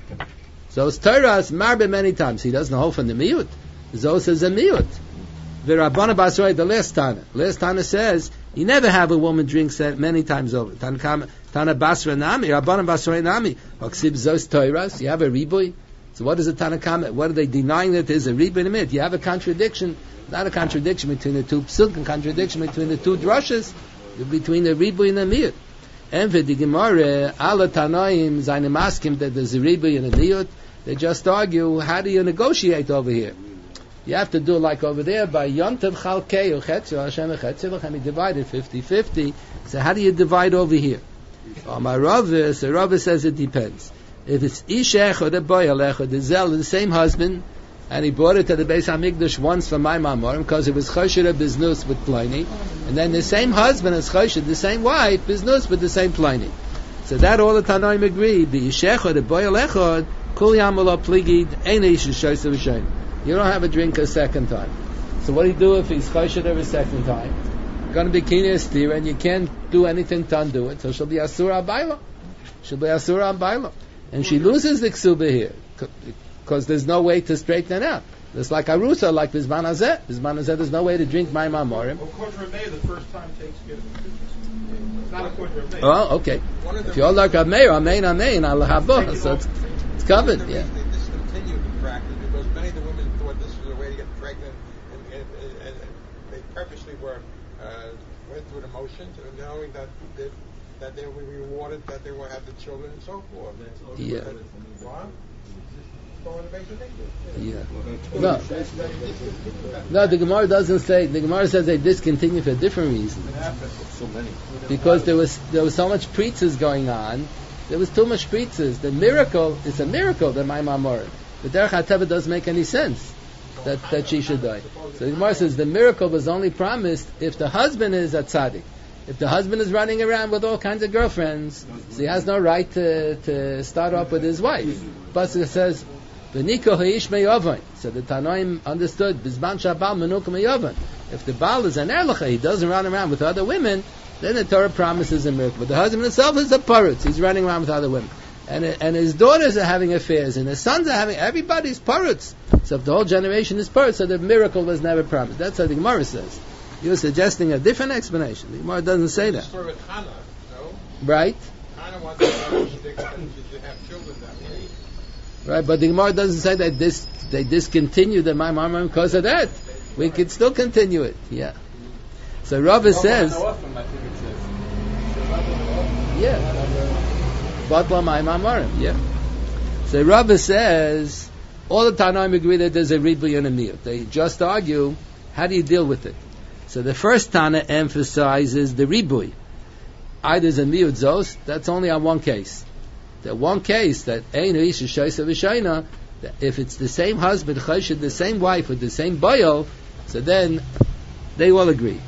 Zos Torahs marbe many times. He doesn't hold from the miut. Zos is a miut. The Rabbana Basroi, the last Tana. Last Tana says, you never have a woman drink many times over. Tanakama, Tana Basra nami, Rabbana Basroi nami, aksiv zos Torahs. You have a ribui. So what is a Tanakama? What are they denying that there's a ribui in a miut? You have a contradiction. Not a contradiction between the two psuk, a contradiction between the two drushes, between the ribui and the miut. And for the Gemara, alla Tanaim zayne maskim that there's a ribui and a miut. They just argue, how do you negotiate over here? You have to do like over there by Yontav Chalkei Uchetzil Hashem Uchetzil and we divided fifty-fifty. So how do you divide over here? Oh, my Rav, so Rav says it depends. If it's Ishech or the boy Alech or the Zel, the same husband, and he brought it to the Beis Hamikdash once for my Mamorim because it was Chosher Biznus with Pliny, and then the same husband is Chosher, the same wife, Biznus with the same Pliny. So that all the Tanoim agreed. The Yishechod, the Boyal Echod, Kul Yamala Pligid, Ein Ish Shoysa V'Shein. You don't have a drink a second time. So what do you do if he's Chosher a second time? Going to be Kinyas Stira, and you can't do anything to undo it. So she'll be Asura Abayla. She'll be Asura Abayla. And she loses the Ksuba here, because there's no way to straighten it out. It's like Arusa, like Bizman Hazeh. Bizman Hazeh, there's no way to drink my Mamorim. Well, according to Rameir, the first time takes care of it. It's not according to Rameir. Oh, okay. If you're like Rameir, Amen, Amen, Al-Habah, so it's, it's covered, yeah. They discontinued the practice because many of the women thought this was a way to get pregnant, and, and, and, and they purposely were uh, went through the motions, knowing that they, that they would be rewarded, that they would have the children and so forth. Yeah. What? Yeah. No. No, the Gemara doesn't say. The Gemara says they discontinued for a different reason. Because there was there was so much preachers going on. There was too much preachers. The miracle is a miracle that my Mamorim. The Derech HaTeva doesn't make any sense that, that she should die. So the Gemara says the miracle was only promised if the husband is a tzaddik. If the husband is running around with all kinds of girlfriends, so he has no right to, to start off with his wife. Pasuk says, "V'niko ha'ish me'yovan." So the Tanoim understood, "Bizban shabal menuka me'yovan." If the Baal is an erlacha, he doesn't run around with other women, then the Torah promises a miracle. But the husband himself is a parutz; he's running around with other women, and and his daughters are having affairs, and his sons are having. Everybody's parutz. So if the whole generation is parutz, so the miracle was never promised. That's what the Gemara says. You're suggesting a different explanation. The Gemara doesn't say that. The story with Hannah, no? Right? Hannah wanted to have children that way. Right, but the Gemara doesn't say that this they discontinued the my Mamorim because of that. We could still continue it. Yeah. So Rava says, yeah, Batla my Mamorim. Yeah. So Rava says all the Tanaim agree that there's a ribuy and a miyut. They just argue how do you deal with it. So the first Tana emphasizes the ribuy. Either there's a miyut zos. That's only on one case. The one case that Einu Isha Shoysa V'Sheina, if it's the same husband, Choshed, the same wife with the same boil, so then they all agree.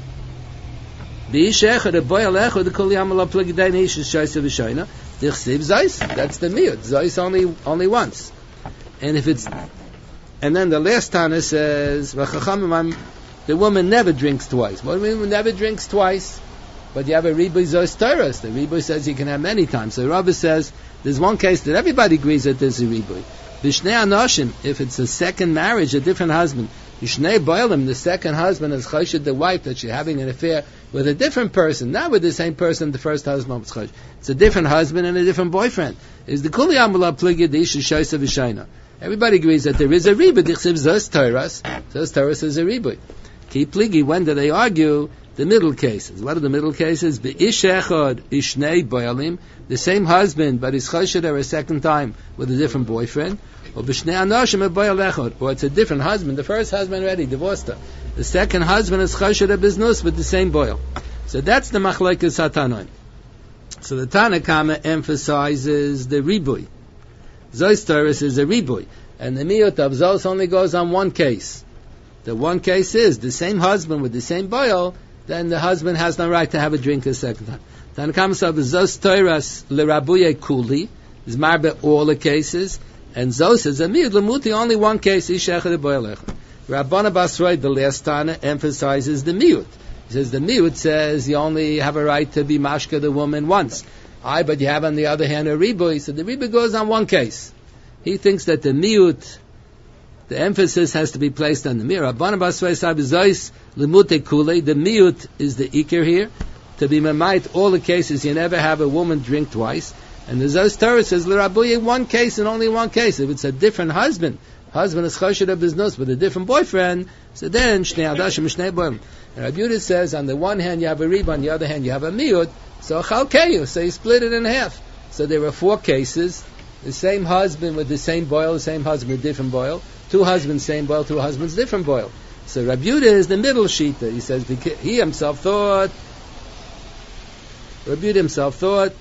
The Isha Echad, the boil Echad, the Kol Yamal Plagidei Isha Shoysa V'Sheina, the Chsiv Zois, that's the miyut. Zois only only once. And if it's, and then the last Tana says, V'Chachamim, the woman never drinks twice. What do you mean never drinks twice? But you have a ribuy zos teres. The ribuy says you can have many times. So Rabbi says there's one case that everybody agrees that there's a ribuy. B'shnei anoshim, if it's a second marriage, a different husband. B'shnei boilim, the second husband is choshed the wife that she's having an affair with a different person, not with the same person the first husband was choshed. It's a different husband and a different boyfriend. Is the kuli amula pligid the isha shoysa v'shayna. Everybody agrees that there is a ribuy. Dichsiv zos teres. Zos teres is a ribuy. Ki pligi, when do they argue? The middle cases. What are the middle cases? Ish echad, ishnei boyalim, the same husband, but he's choshed her a second time with a different boyfriend. Or b'shnei anoshim boyal echad, or it's a different husband. The first husband already divorced her. The second husband is choshed her biznus with the same boil. So that's the machlekes hatanoim. So the Tana Kama emphasizes the ribuy. Zos teres is a ribuy, and the miyut of zos only goes on one case. The one case is the same husband with the same boil. Then the husband has no right to have a drink a second time. Tanakam says zos toiras lerabuye kuli is marbe all the cases, and zos is a miyud lemuti only one case ishechad boilech. Rabbana Basroi, the last Tana, emphasizes the miyud. He says the miyud says you only have a right to be mashka the woman once. I, but you have on the other hand a ribuy. So the ribuy goes on one case. He thinks that the miyud, the emphasis has to be placed on the miyud. Rabbana Basroi says zos lemute kule, the miyut is the ikir here. To be mamait, all the cases you never have a woman drink twice. And the Zos Torah says l'rabuye one case and only one case. If it's a different husband, husband is choshed biznus with a different boyfriend, so then shnei adashim shnei boim. And Rabbi Yehuda says on the one hand you have a riba, on the other hand you have a miyut. So chalkeyu, so you split it in half. So there were four cases: the same husband with the same boil, the same husband with different boil, two husbands same boil, two husbands different boil. So Rabbi Yehuda is the middle shita. He says he himself thought, Rabbi Yehuda himself thought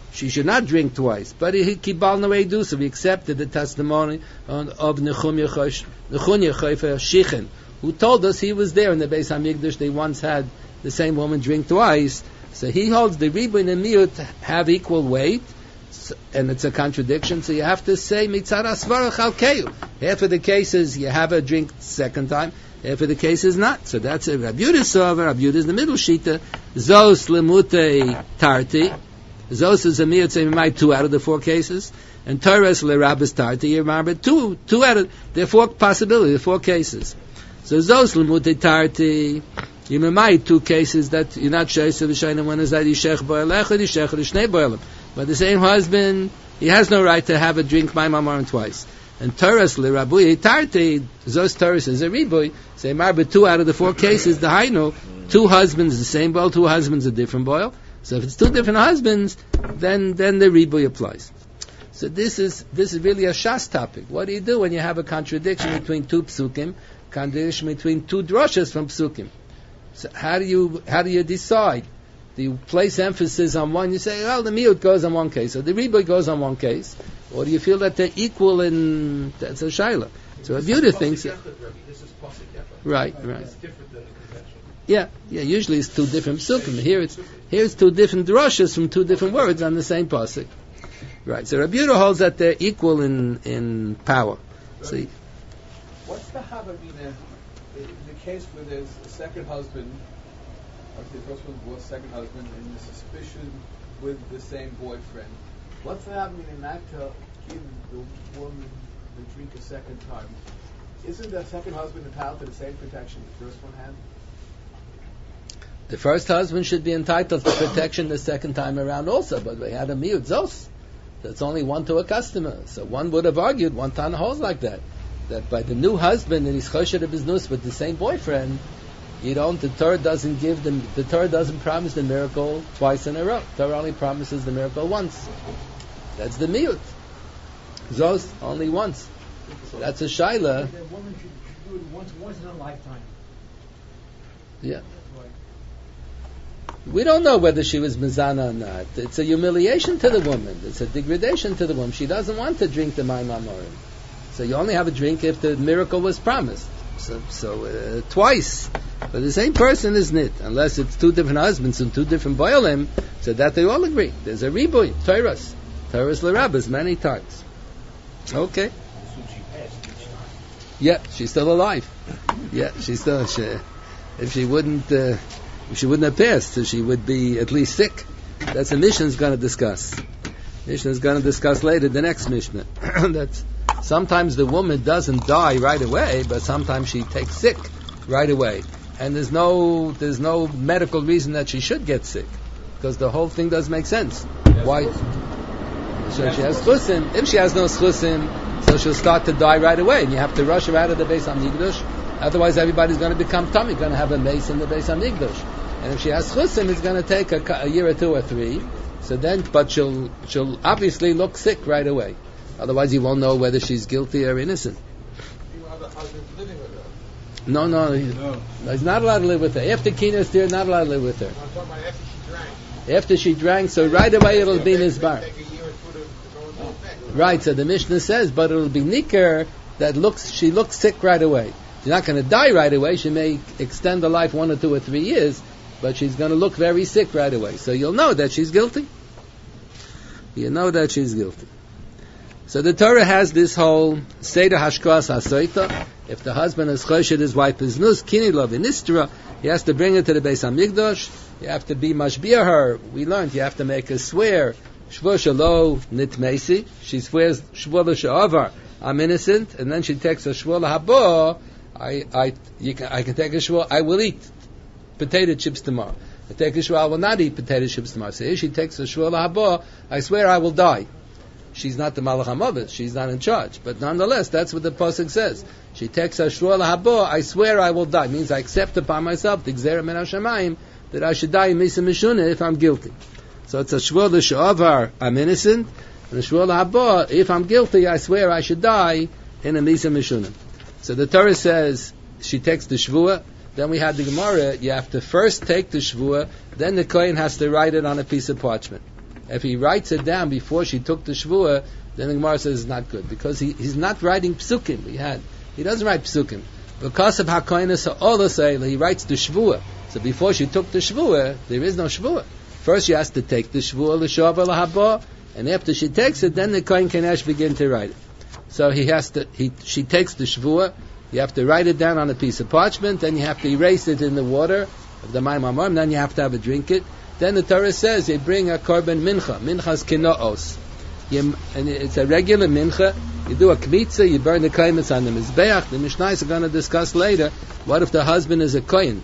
she should not drink twice. But he kibal no do, so we accepted the testimony of Nechumya Chayfa Shichin, who told us he was there in the Beis Hamikdash. They once had the same woman drink twice. So he holds the Ribun and Miut have equal weight, and it's a contradiction. So you have to say Mitzad Asvara Chalkeyu. Half of the cases you have a drink second time. Half of the cases not. So that's a Rabbi Yehuda Sover. Rabbi Yehuda is the middle shita. Zos lemute tarti. Zos is a miut two out of the four cases, and Torres lerabas tarti. You remember two, two out of there are four possibilities, the four cases. So zos lemute tarti. You memai two cases that you're not sheisa v'shayna one is that yishech boelech or yishech l'shnei boelim. But the same husband, he has no right to have a drink my mamaran twice. And Torres l'rabui tarti, zos Torres is a riboy. Say marba two out of the four cases, the hainu, two husbands the same boil, two husbands a different boil. So if it's two different husbands, then then the riboy applies. So this is this is really a shas topic. What do you do when you have a contradiction between two psukim, contradiction between two droshes from psukim? So how do you how do you decide? Do you place emphasis on one? You say, well, the miut goes on one case, or the riboy goes on one case, or do you feel that they're equal in? That's a shaila. So a Yehuda thinks, This is possible. right, right. It's different than the convention. Yeah, yeah. Usually it's two different psukim. Here it's here it's two different droshes from two different words on the same pasuk. Right. So Rabbi Yehuda holds that they're equal in in power. See, what's the havamina in the case where there's a second husband, or the first one was second husband, and the suspicion with the same boyfriend? What's the havamina in that to give the woman the drink a second time? Isn't the second husband entitled to the same protection the first one had? the first husband should be entitled to protection the second time around also, but we had a miut zos. That's only one to a customer. So one would have argued, one Tana holds like that, that by the new husband and his choshed biznus with the same boyfriend, you don't, the Torah doesn't give them, the Torah doesn't promise the miracle twice in a row. The Torah only promises the miracle once. That's the miut. Zos, only once. That's a shaila. The woman should, should do it once, once in a lifetime. Yeah. We don't know whether she was mizana or not. It's a humiliation to the woman. It's a degradation to the woman. She doesn't want to drink the Mayim Amorim. So you only have a drink if the miracle was promised. So, so uh, twice. But the same person is nit, unless it's two different husbands and two different boilim, so that they all agree. There's a riboy, Teiras. Teiras l'rabbis, many times. Okay. Yeah, she's still alive. Yeah, she's still, she, if she wouldn't, uh, if she wouldn't have passed, so she would be at least sick. That's a Mishnah's going to discuss. Mishnah's going to discuss later the next Mishnah. That's sometimes the woman doesn't die right away, but sometimes she takes sick right away, and there's no there's no medical reason that she should get sick, because the whole thing doesn't make sense. Why? So she has chusim. If she has no chusim, so she'll start to die right away, and you have to rush her out of the Beis Hamikdash. Otherwise, everybody's going to become tummy, going to have a mace in the Beis Hamikdash. And if she has chusim, it's going to take a, a year or two or three. So then, but she'll she'll obviously look sick right away. Otherwise, you won't know whether she's guilty or innocent. You have the husband living with her. No, no, he, No. no, he's not allowed to live with her. After Kina's there, not allowed to live with her. I'm talking about after she drank. After she drank, so right away it'll be in his bar. Take a year or two to, to go into effect. Right, so the Mishnah says, but it'll be nicker that looks she looks sick right away. She's not going to die right away. She may extend her life one or two or three years, but she's going to look very sick right away. So you'll know that she's guilty. You know that she's guilty. So the Torah has this whole Seder Hashkas HaSoita. If the husband is choshed his wife is nus, kini lo v'nistra, he has to bring her to the Beis Hamikdash. You have to be mashbiah her. We learned you have to make her swear, Shvo shelo nitmesi. She swears, Shvo l'sha'avar, I'm innocent. And then she takes a Shvo l'habo, I, I, you can, I can take a Shvo, I will eat potato chips tomorrow. I take a Shvo, I will not eat potato chips tomorrow. So if she takes a Shvo l'habo, I swear I will die. She's not the Malach HaMavet, she's not in charge. But nonetheless, that's what the Pasuk says. She takes a Shvuah L'Habo, I swear I will die. It means I accept upon myself, the Gzera Min HaShamayim, that I should die in Misa Mishunah if I'm guilty. So it's a Shvuah L'Shavar, I'm innocent, and a Shvuah L'Habo, if I'm guilty, I swear I should die in a Misa Mishunah. So the Torah says, she takes the Shvuah, then we have the Gemara, you have to first take the Shvuah, then the Kohen has to write it on a piece of parchment. If he writes it down before she took the shvuah, then the Gemara says it's not good because he, he's not writing psukim. He had he doesn't write psukim because of hakoinus ha'olasei. He writes the shvuah. So before she took the shvuah, there is no shvuah. First she has to take the shvuah l'shava l'haba, and after she takes it, then the kohen kanesh begin to write it. So he has to he she takes the shvuah. You have to write it down on a piece of parchment, then you have to erase it in the water of the mayim hamorim, then you have to have a drink it. Then the Torah says they bring a korban mincha. Mincha's kinoos. You, and it's a regular mincha. You do a kmitza, you burn the kaimitz on the mizbeach. The Mishnayos are going to discuss later, what if the husband is a kohen?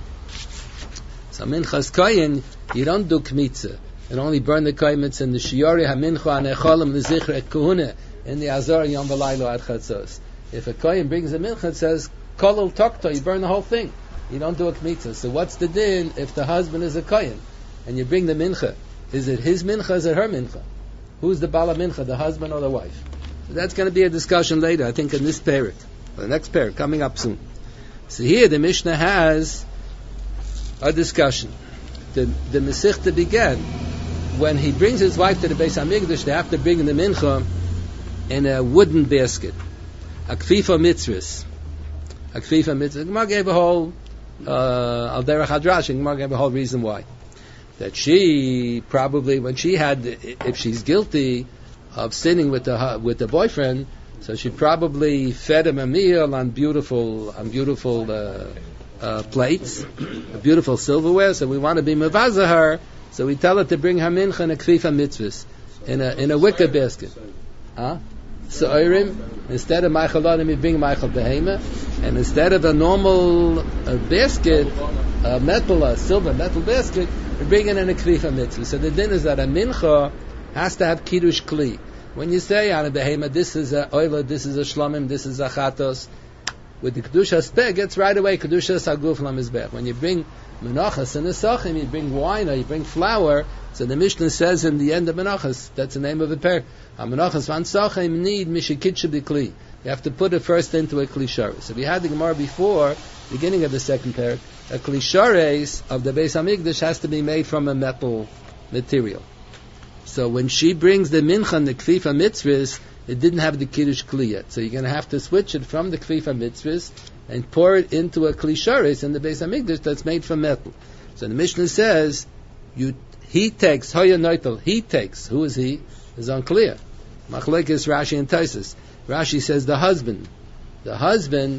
So mincha's kohen, you don't do kmitza. You only burn the kaimitz in the shiori ha-mincha ha-necholim l'zichra et kuhuna in the azor yom v'laylo ad chatzos. If a kohen brings a mincha, it says kolol tokto, you burn the whole thing. You don't do a kmitza. So what's the din if the husband is a kohen and you bring the mincha? Is it his mincha? Is it her mincha? Who's the bala mincha, the husband or the wife? So that's going to be a discussion later, I think, in this parak, the next parak coming up soon. So here the Mishnah has a discussion. The the Mesichta began when he brings his wife to the Beis Hamikdash. They have to bring the mincha in a wooden basket, a kfifa mitzvahs, a kfifa mitzvahs. Gemara gave a whole al derech hadrash. Gemara gave a whole reason why. That she probably, when she had, if she's guilty of sinning with the with the boyfriend, so she probably fed him a meal on beautiful on beautiful uh, uh, plates, beautiful silverware. So we want to be mevaza her. So we tell her to bring her mincha in a kfifa mitzvahs, in a in a wicker basket. Huh? Sa'orim, instead of Michael Adam, we bring Michael Behema, and instead of a normal uh, basket, a metal, a silver metal basket, we bring it in a kvifa mitzvah. So the din is that a mincha has to have kiddush kli. When you say on a Behema, this is a oila, this is a shlomim, this is a chatos, with the kedusha speh, gets right away kedusha saguf lamizbech. When you bring menachas and nesachim, you bring wine or you bring flour. So the Mishnah says in the end of menachas, that's the name of the pair. Menachas van sachim need mishikitcha b'kli. You have to put it first into a kli sharis. So we had the Gemara before, beginning of the second pair, a kli sharis of the Beis Hamikdash has to be made from a metal material. So when she brings the mincha and the kfifa mitzvahs, it didn't have the kiddush kli yet. So you're going to have to switch it from the kfifa mitzvahs and pour it into a kli sharis in the Beis Hamikdash that's made from metal. So the Mishnah says, you he takes, hoya noitel, he takes, who is he? Is unclear. Machlekes Rashi and Taisus. Rashi says the husband. The husband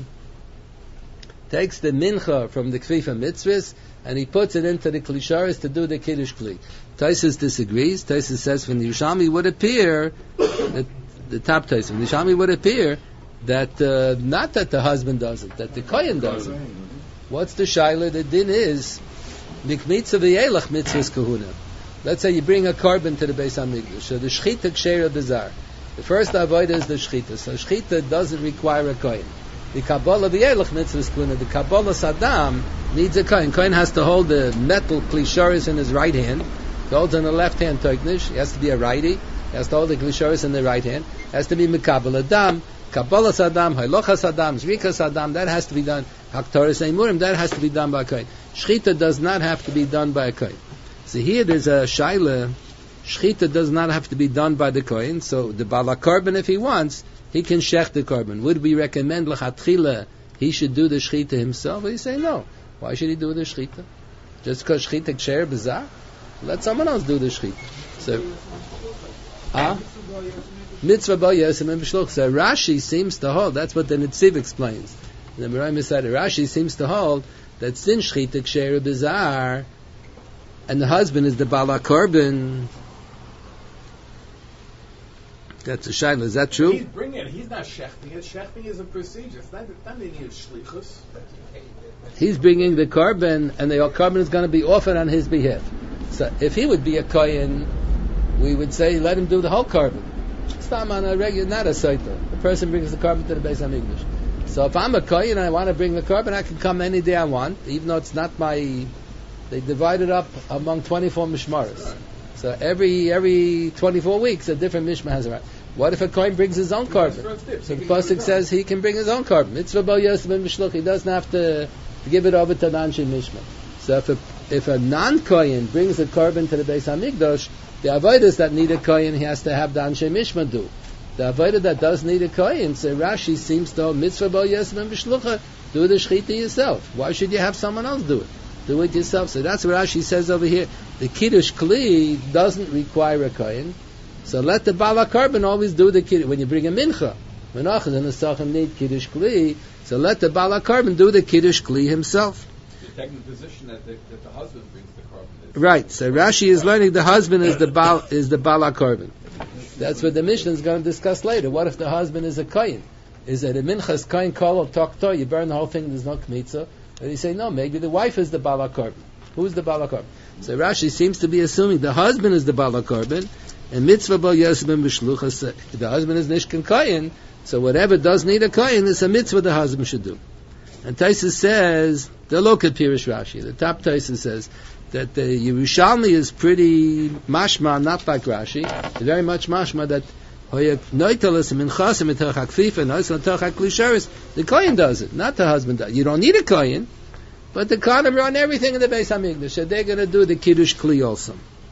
takes the mincha from the kfifa mitzvahs and he puts it into the kli sharis to do the kiddush kli. Taisus disagrees. Taisus says from the Yerushalmi would appear, that the top Taisus, from the Yerushalmi would appear that uh, not that the husband does it, that the kohen does it. What's the shaila? The din is mikmitza v'yelach mitzvahs kahuna. Let's say you bring a korban to the Beis Hamikdash. So the shchita kshera bizar. The first avodah is the shchita. So shchita doesn't require a kohen. The kabbalah v'yelach mitzvahs kahuna. The kabbalah sadam needs a kohen. Kohen has to hold the metal kli sharis in his right hand. He holds in the left hand toiknish. He has to be a righty. He has to hold the kli sharis in the right hand. He has to be mekabel adam. Kabbalah sadam, hailocha sadam, zrika sadam. That has to be done. Haktoris eimurim. That has to be done by a kohen. Shchita does not have to be done by a kohen. So here there's a shaila. Shchita does not have to be done by the kohen. So the bala korban, if he wants, he can shech the korban. Would we recommend lechatchila he should do the shchita himself? Or you say no. Why should he do the shchita? Just because shchita ksher b'zah? Let someone else do the shchita. So, ah, mitzvah bo yosim and b'shluch. So Rashi seems to hold. That's what the Netziv explains. The Merayim said Rashi seems to hold that since shchita ksher b'zah, and the husband is the bala korban. That's a shaila. Is that true? He's bringing it. He's not shechting it. Shechting is a procedure. It's not that they need shlichus. He's bringing the korban, and the korban is going to be offered on his behalf. So if he would be a kohen, we would say let him do the whole korban. It's not on a regular, not a saita. The person brings the korban to the Beis Hamikdash. So if I'm a kohen and I want to bring the korban, I can come any day I want, even though it's not my. They divide it up among twenty-four mishmaros. So every every twenty-four weeks, a different mishmar has a right. What if a kohen brings his own korban? So the pasuk says he can bring his own korban. Mitzvah bo yosef ben mishluch. He doesn't have to give it over to the anshe mishmar. So if a if a non-kohen brings a korban to the Beis Hamikdash, the avodas that need a kohen, he has to have the Anshe Mishma do. The avodah that does need a kohen, so Rashi seems to hold mitzvah bo yesem and b'shlucha, do the shchita yourself. Why should you have someone else do it? Do it yourself. So that's what Rashi says over here. The Kiddush Kli doesn't require a kohen, so let the Bala Korban always do the Kiddush. When you bring a mincha, Menachas and the Sachem need Kiddush Kli, so let the Bala Korban do the Kiddush Kli himself. You're taking the position that the, that the husband brings the korban. Right. So Rashi is learning the husband is the Bal is the Bala Korban. That's what the Mishnah is going to discuss later. What if the husband is a kohen? Is it a minchas kohen kol or tokto? You burn the whole thing. There's no kmitza. And you say no. Maybe the wife is the Bala Korban. Who's the Bala Korban? So Rashi seems to be assuming the husband is the Bala Korban, and mitzvah bo yasmin b'shluchas. The husband is nishkan kohen, so whatever does need a kohen is a mitzvah the husband should do. And Taisus says the local Pirish Rashi. The top Taisus says that the Yerushalmi is pretty mashma, not like Rashi. It's very much mashma that the kohen does it, not the husband does. You don't need a kohen, but the kohen run everything in the Beis Hamikdash. So they're going to do the Kiddush Kli also.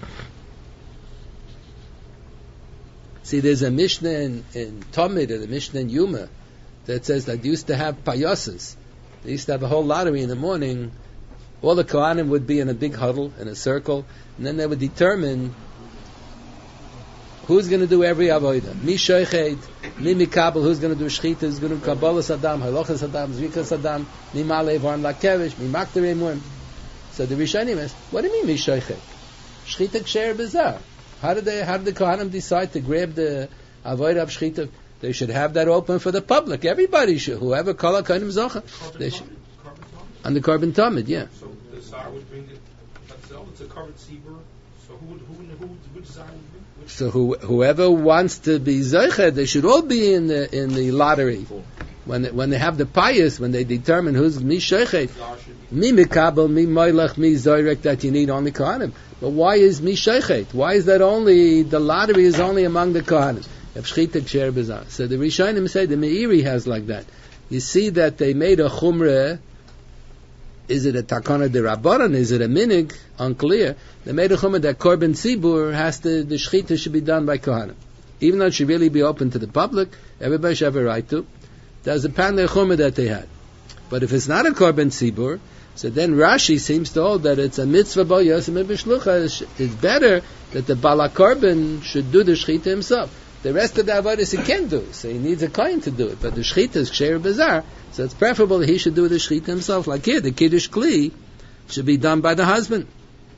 See, there's a Mishnah in, in Talmud and a Mishnah in Yuma that says that they used to have payasas. They used to have a whole lottery in the morning. All the Kohanim would be in a big huddle, in a circle, and then they would determine who's going to do every avodah. Mi shoichet, mi mikabel, who's going to do shchita, who's going to do kabbalah sadam, halochas sadam, zrika sadam, mi malei varm lakevish, mi makter emurim. So the Rishonim asked, what do you mean mi shoichet? Shchita ksher bizarre. How did they? How did the Kohanim decide to grab the avodah of shchita? They should have that open for the public. Everybody should. Whoever kol hakohanim zocha. They should. On the korban tamid, yeah. So the Tsar would bring it itself. It's a korban tzibur. So who would who who which Tsar would bring? Which So who, whoever wants to be zocha, they should all be in the in the lottery. When they, when they have the pious, when they determine who's mi shoichet, mi mikabel, mi moilach, mi zoyrek, that you need only kohanim. But why is mi shoichet? Why is that only the lottery is only among the kohanim? So the Rishonim say the Meiri has like that. You see that they made a chumrah. Is it a takana de rabbanan? Is it a minig? Unclear. They made a chumrah that korban tzibur has to, the shchita should be done by kohanim, even though it should really be open to the public. Everybody should have a right to. There's a panel chumrah that they had. But if it's not a korban tzibur, so then Rashi seems to hold that it's a mitzvah bo yosem b'shlucha. It's better that the bala korban should do the shchita himself. The rest of the avodas he can do, so he needs a kohen to do it. But the shchita is ksher bizarre, so it's preferable that he should do the shchita himself. Like here, the kiddush kli should be done by the husband.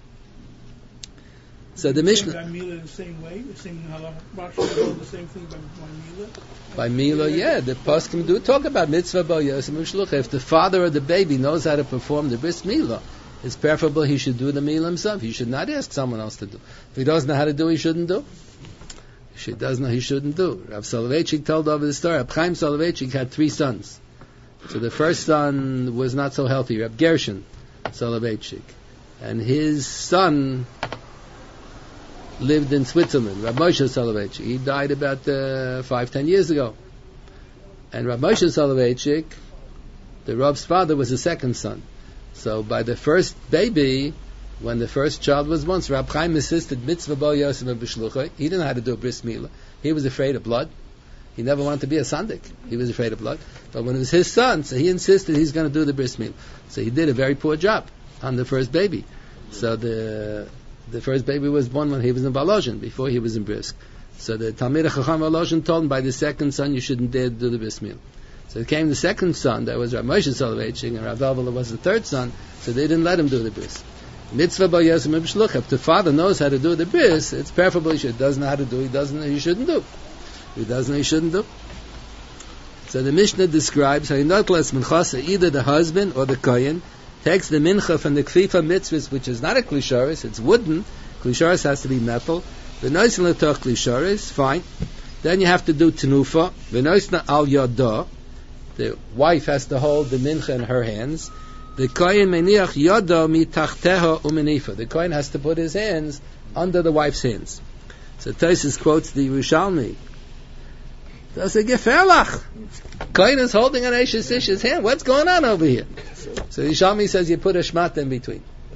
So the Mishnah by Mila the same way, the same halacha, Rashi the same thing by, by Mila. By Mila, yeah, the poskim do talk about mitzvah bo yosem u'shlucha. If the father of the baby knows how to perform the bris Mila, it's preferable he should do the Mila himself. He should not ask someone else to do. If he doesn't know how to do, he shouldn't do. She does know he shouldn't do. Rav Soloveitchik told over the story. Rab Chaim Soloveitchik had three sons. So the first son was not so healthy, Rab Gershon Soloveitchik, and his son lived in Switzerland. Rab Moshe Soloveitchik. He died about uh, five, ten years ago. And Rab Moshe Soloveitchik, the Rab's father, was the second son. So by the first baby, when the first child was born, so Rab Chaim insisted mitzvah bo yosem b'shlucha. He didn't know how to do a bris milah. He was afraid of blood. He never wanted to be a sandik. He was afraid of blood. But when it was his son, so he insisted he's going to do the bris milah. So he did a very poor job on the first baby. So the the first baby was born when he was in Volozhin, before he was in Brisk. So the Talmid Chacham Volozhin told him, by the second son you shouldn't dare to do the bris milah. So it came the second son, that was Rav Moshe Soloveitchik, and Rav Elvela was the third son, so they didn't let him do the bris. Mitzvah bo yosem b'shlucha. If the father knows how to do the bris, it's preferable he should. Doesn't know how to do, he doesn't know he shouldn't do. He doesn't know he shouldn't do. So the Mishnah describes how Yinotlas Minchasa, either the husband or the kohen takes the mincha from the kfifa mitzvahs, which is not a klisharis, it's wooden. Klisharis has to be metal. V'noisna l'toch klisharis, fine. Then you have to do tenufa. V'noisna al yodah. The wife has to hold the mincha in her hands. The kohen meniach yodah mitachteha umenifa. The kohen has to put his hands under the wife's hands. So Tosfos quotes the Yerushalmi. That's a gefährlich. Kohen is holding an Eishes Ish's hand. What's going on over here? So Yerushalmi says you put a shmat in between.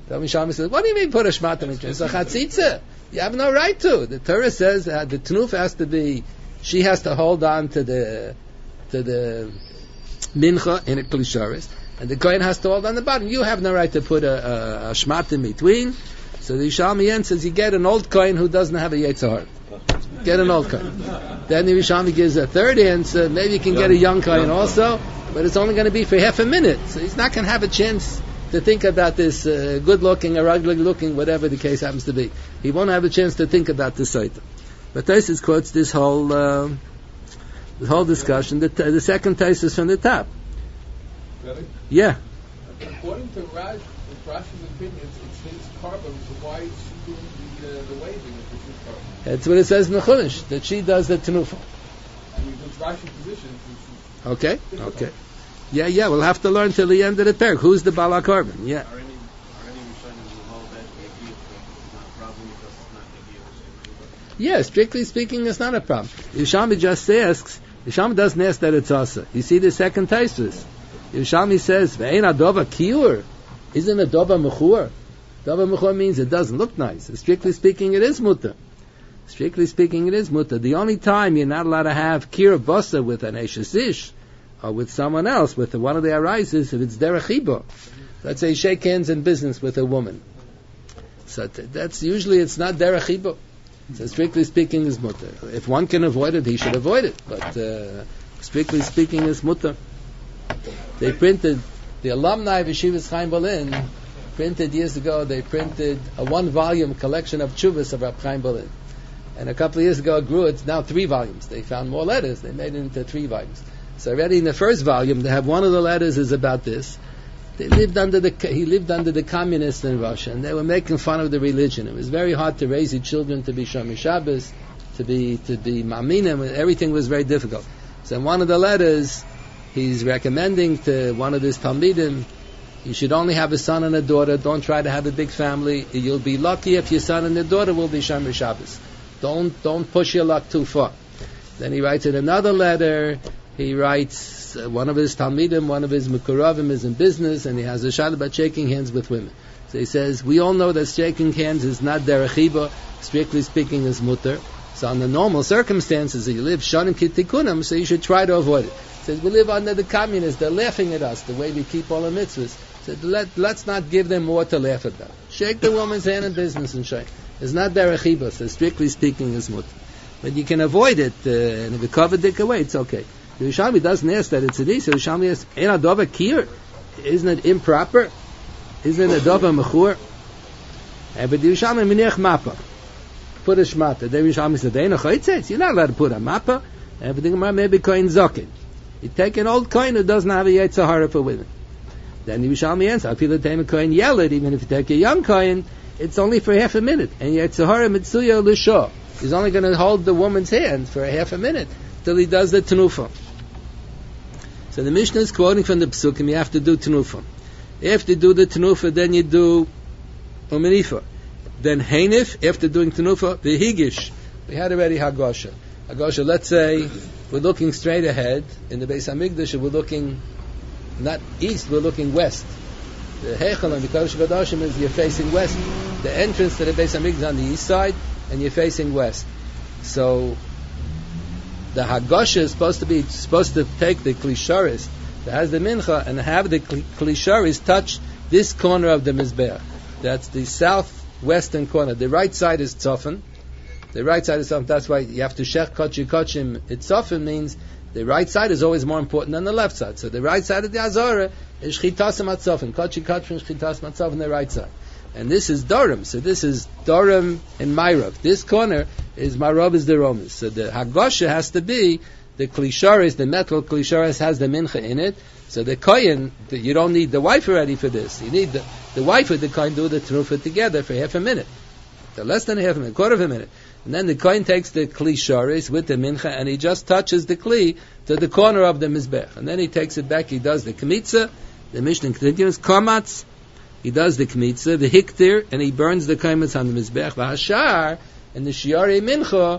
The Yerushalmi says, what do you mean put a shmata mikra? It's a chatzitza. You have no right to. The Torah says that the tenuf has to be, she has to hold on to the to the mincha in a klisharis, and the kohen has to hold on the bottom. You have no right to put a, a, a shmat in between. So the Yerushalmi Yen says you get an old kohen who doesn't have a yetzer hara. Get an old kohen. Then the Yerushalmi gives a third answer. Maybe you can get a young kohen also, but it's only going to be for half a minute. So he's not going to have a chance to think about this uh, good-looking or ugly-looking, whatever the case happens to be. He won't have a chance to think about this item. But Tosfos quotes this whole uh, the whole discussion. The, t- the second Tosfos from the top. Really? Yeah. According to Raj, Rash's opinion, it's his carbon. So why is she doing the, uh, the waving if it's his carbon? That's what it says in the Chumash, that she does the tenufa. I mean, it's Rash's position. It's, Okay, okay. Yeah, yeah, we'll have to learn till the end of the parak. Who's the Bala Carbon? Yeah. Are any, are any Rishonim who hold that Negiv is not a problem because it's not Negiv? Yeah, strictly speaking, it's not a problem. Yerushalmi just asks, Yerushalmi doesn't ask that it's asa. You see the second Tosfos. Yerushalmi says, Ve'ein adova kiur. Isn't a dova mechur? Dova mechur means it doesn't look nice. Strictly speaking, it is mutter. Strictly speaking, it is mutter. The only time you're not allowed to have kir basa with an eshes ish, or with someone else, with one of the arises, if it's derech hiba. Let's say you shake hands in business with a woman. So th- that's usually, it's not derech hiba. So strictly speaking, is mutter. If one can avoid it, he should avoid it. But uh, strictly speaking, is mutter. They printed, the alumni of Yeshivas Chaim Berlin printed years ago, they printed a one-volume collection of tshuvas of Rab Chaim Berlin. And a couple of years ago it grew, it's now three volumes. They found more letters, they made it into three volumes. So already in the first volume, they have one of the letters is about this. They lived under the he lived under the communists in Russia, and they were making fun of the religion. It was very hard to raise your children to be Shomer Shabbos, to be to be Ma'aminim. Everything was very difficult. So in one of the letters, he's recommending to one of his Talmidim, you should only have a son and a daughter. Don't try to have a big family. You'll be lucky if your son and your daughter will be Shomer Shabbos. Don't don't push your luck too far. Then he writes in another letter. He writes, uh, one of his Talmidim, one of his Mekuravim is in business, and he has a shot about shaking hands with women. So he says, we all know that shaking hands is not derech hiba, strictly speaking is mutter. So under normal circumstances, you live shanim kitikunim, so you should try to avoid it. He says, we live under the communists, they're laughing at us, the way we keep all the mitzvahs. He said, Let, let's not give them more to laugh about. Shake the woman's hand in business and shake. It's not derech hiba, so strictly speaking is mutter. But you can avoid it, uh, and if it covered it away, it's okay. The Yerushalmi doesn't ask that it's a dis. The Yerushalmi asks, "Ein adova kir? Isn't it improper? Isn't it adova mechur?" And but the Yerushalmi miniach mappa. Put a shmata. The Yerushalmi said, "Ein a chaytzitz. You're not allowed to put a mappa." And the Gemara maybe kohen zokin. You take an old kohen who doesn't have a yetzer hara for women. Then the Yerushalmi answers, "I feel the time a kohen yell it. Even if you take a young kohen, it's only for half a minute. And yetzer hara mitzuya l'shah. He's only going to hold the woman's hand for a half a minute till he does the tenufa." So the Mishnah is quoting from the Psukim, you have to do tenufa. After you do the tenufa, then you do umenifa. Then heinif, after doing tenufa, the higish. We had already hagosha. Hagosha, let's say we're looking straight ahead. In the Beis HaMikdash, we're looking not east, we're looking west. The Heichal and the Kodesh Kodashim is you're facing west. The entrance to the Beis HaMikdash is on the east side, and you're facing west. So the Hagosha is supposed to be supposed to take the Klisharis that has the Mincha and have the Klisharis touch this corner of the Mizbeach. That's the southwestern corner. The right side is Tzofan. The right side is Tzofan. That's why you have to Shech Kochi Kochim. It's Tzofan means the right side is always more important than the left side. So the right side of the Azara is Shchitasam Atzofan. Kochi Kochim Shchitasam Atzofan, the right side. And this is Dorim. So this is Dorim and Ma'arav. This corner is Ma'arav is the Romas. So the Hagosha has to be the Klisharis, the metal Klisharis has the Mincha in it. So the Kohen, the, you don't need the wife already for this. You need the, the wife with the Kohen do the Tenufa together for half a minute. So less than a half a minute, quarter of a minute. And then the Kohen takes the Klisharis with the Mincha and he just touches the Kli to the corner of the Mizbech. And then he takes it back, he does the Kmitza, the Mishnah continues, Kamatz, he does the kmitza, the hiktir, and he burns the kaimitz on the mizbech. V'hashar, and the shiari mincha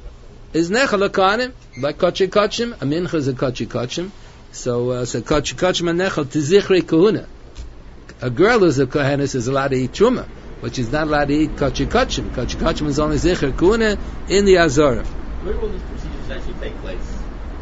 is nechal akanim, like kochi kochim. A mincha is a kochi kochim. So, uh, so kochi kochim and nechal tizichrei kahuna. A girl who's a kohenes is allowed to eat truma, but she's not allowed to eat kachi kachim. Kachi kachim is only zicher kuna in the azara. Where will this procedure actually take place?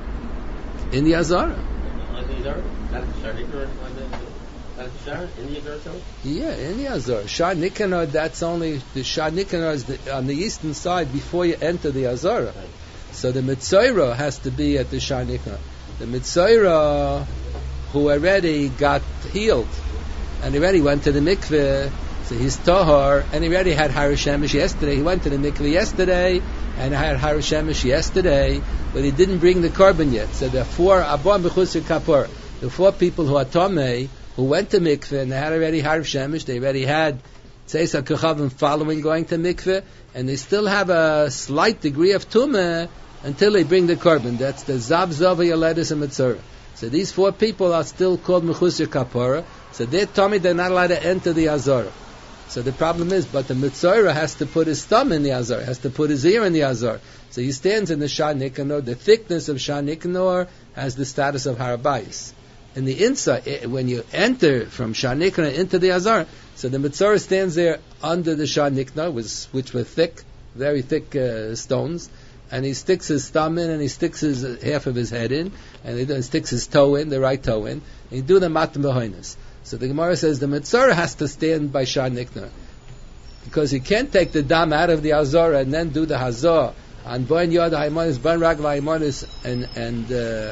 In the azara. On the azara? Not at the Shar Nikanor? On the, not at the Shar? In the azara itself? Yeah, in the azara. Shar Nikanor, that's only, the Shar Nikanor is the, on the eastern side before you enter the azara. Right. So the Mitzayra has to be at the Shar Nikanor. The Mitzayra who already got healed and he already went to the mikveh, so he's tahor, and he already had Har Shemesh yesterday. He went to the mikveh yesterday and had Har Shemesh yesterday, but he didn't bring the korban yet. So the four Abon B'chusir Kapor, the four people who are Tomei, who went to mikveh and they had already Har Shemesh, they already had Tzeis HaKechavim following going to mikveh, and they still have a slight degree of tumah until they bring the korban. That's the Zav Zava Yoledis and Mitzorah. So these four people are still called Mechusir Kapora. So they're Tomei, they're not allowed to enter the Azara. So the problem is, but the Mitzorah has to put his thumb in the Azar, has to put his ear in the Azar. So he stands in the Shah Nikanor. The thickness of Shah Nikanor has the status of Harabayis. In the inside, when you enter from Shah Nikanor into the Azar, so the Mitzorah stands there under the Shah Nikanor, which, which were thick, very thick uh, stones, and he sticks his thumb in, and he sticks his uh, half of his head in, and he sticks his toe in, the right toe in, and he do the Matam B'hoinus. So the Gemara says the Mitzorah has to stand by Shah Nikanor, because he can't take the dam out of the Azora and then do the Hazor on Boin Yod Haimonis, Boin Ragla Haimonis, and and uh,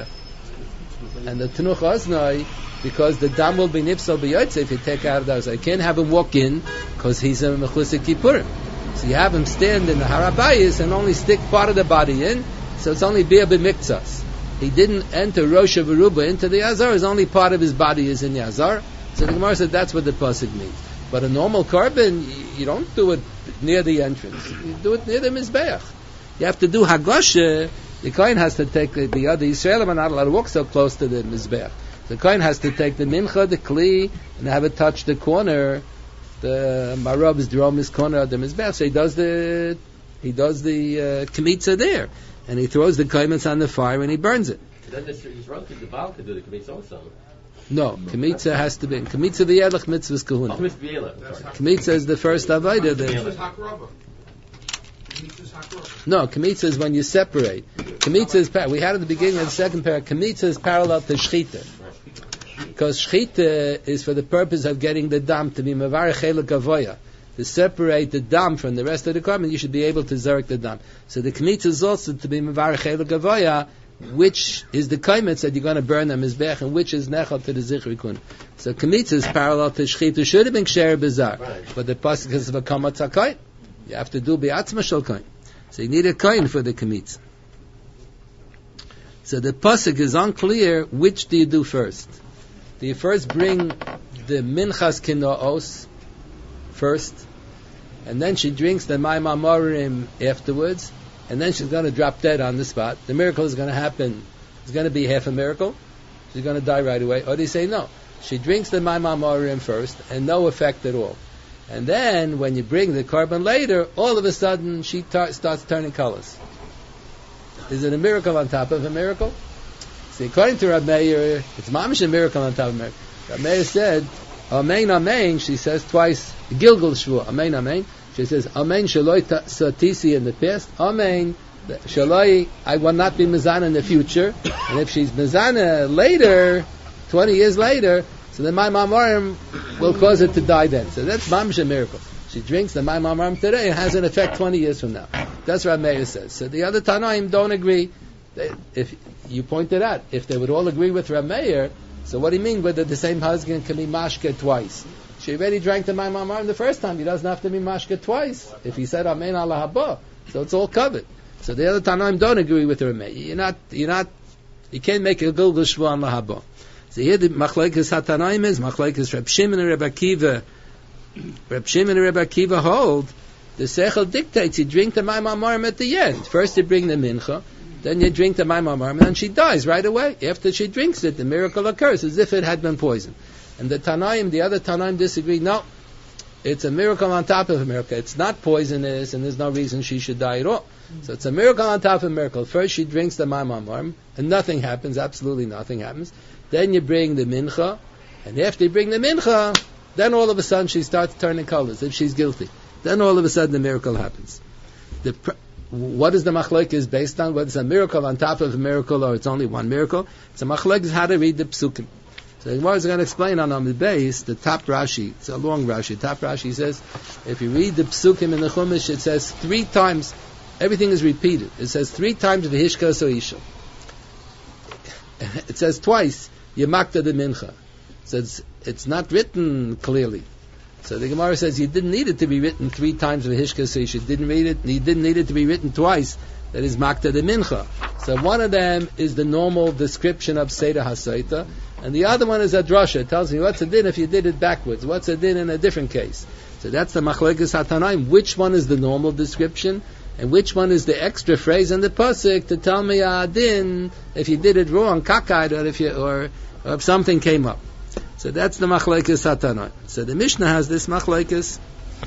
and the Tenuch Oznoi, because the dam will be nipsal b'yotze if you take out of the Azor. You can't have him walk in because he's a Mechusik Kippurim. So you have him stand in the Harabayis and only stick part of the body in. So it's only Bia B'miktzas. He didn't enter Rosh V'ruba into the Azor. It's only part of his body is in the Azor. So the Gemara said that's what the pasuk means. But a normal korban, you don't do it near the entrance. You do it near the Mizbeach. You have to do Hagosha. The Kohen has to take the, the other Yisraelim are not allowed to walk so close to the Mizbeach. The Kohen has to take the Mincha, the Kli, and have it touch the corner. The Marab's Dromis corner of the Mizbeach. So he does the he does the uh, Kemitza there, and he throws the Koimets on the fire and he burns it. Then he's wrong to the Baal to do the Kemitza also. No, Kemitza has to be Kemitza v'yelach mitzvahs kahuna. Oh, mitzvah v'yelach. Kemitza is the first avodah. No, Kemitza is when you separate. Kemitza is par- we had at the beginning of the second parak. Kemitza is parallel to shchita, because shchita is for the purpose of getting the dam to be mevarech chelik avoya, to separate the dam from the rest of the korban. You should be able to zerk the dam. So the Kemitza is also to be mevarech chelik avoya, which is the kaimetz that you're going to burn them mizbech, and which is nechal to the zichri kun. So Kemitza is parallel to shchita. Should have been ksher bizar, but the pasuk is of a kamatz hakoyin. You have to do bi'atzma shel koyin. So you need a koyin for the Kemitza. So the pasuk is unclear. Which do you do first? Do you first bring the minchas kinoos first, and then she drinks the mayim amorim afterwards, and then she's going to drop dead on the spot? The miracle is going to happen. It's going to be half a miracle. She's going to die right away. Or do you say no? She drinks the mayim amorim first, and no effect at all. And then when you bring the korban later, all of a sudden she tar- starts turning colors. Is it a miracle on top of a miracle? See, according to Rab Meir, it's mamish a miracle on top of a miracle. Rab Meir said, Amen, Amen, she says twice, Gilgul Shvu, Amen, Amen. She says, Amen, Shaloi Satisi in the past, Amen, Shaloi, I will not be Mizana in the future. And if she's Mizana later, twenty years later, so then my Mamorim will cause it to die then. So that's mamish a miracle. She drinks the my Mamorim today and has an effect twenty years from now. That's what Rab Meir says. So the other Tanoim don't agree. If you pointed out, if they would all agree with Rab Meir, so what do you mean whether the same husband can be mashke twice? She already drank the my Mamorim the first time. He doesn't have to be mashke twice. If he said Amen Allah Haba, so it's all covered. So the other Tanoim don't agree with Rab Meir. You're not, you're not, you can't make a Gilgul Shvu on La Haba. So here the Machlekes HaTanaim is Machlekes Reb Shimon and Reb Akiva. Reb Shimon and Reb Akiva hold the Sechel dictates you drink the Mayim Amarim at the end. First you bring the Mincha, then you drink the Mayim Amarim, and then she dies right away. After she drinks it, the miracle occurs as if it had been poisoned. And the Tanaim, the other Tanaim disagree. No, it's a miracle on top of a miracle. It's not poisonous, and there's no reason she should die at all. So it's a miracle on top of a miracle. First she drinks the Mayim Amarim, and nothing happens. Absolutely nothing happens. Then you bring the mincha, and after you bring the mincha, then all of a sudden she starts turning colors, if she's guilty. Then all of a sudden the miracle happens. The pr- what is the machlokes based on? Whether it's a miracle on top of a miracle or it's only one miracle? It's a machlokes how to read the psukim. So the Gemara is going to explain on, on the base, the top Rashi, it's a long Rashi, top Rashi says, if you read the psukim in the Chumash, it says three times, everything is repeated. It says three times v'hishka so isha. It says twice, Yemakta de Mincha. So it's, it's not written clearly. So the Gemara says you didn't need it to be written three times v'hishka so isha. Didn't read it. You didn't need it to be written twice. That is Makta de Mincha. So one of them is the normal description of Seder HaSaita, and the other one is a drasha. It tells me what's a din if you did it backwards. What's a din in a different case. So that's the Machlekes HaTanaim. Which one is the normal description, and which one is the extra phrase in the pasuk to tell me a din if you did it wrong, kakad, or if you or, or if something came up. So that's the Machlekes HaTanaim. So the Mishnah has this Machlekes.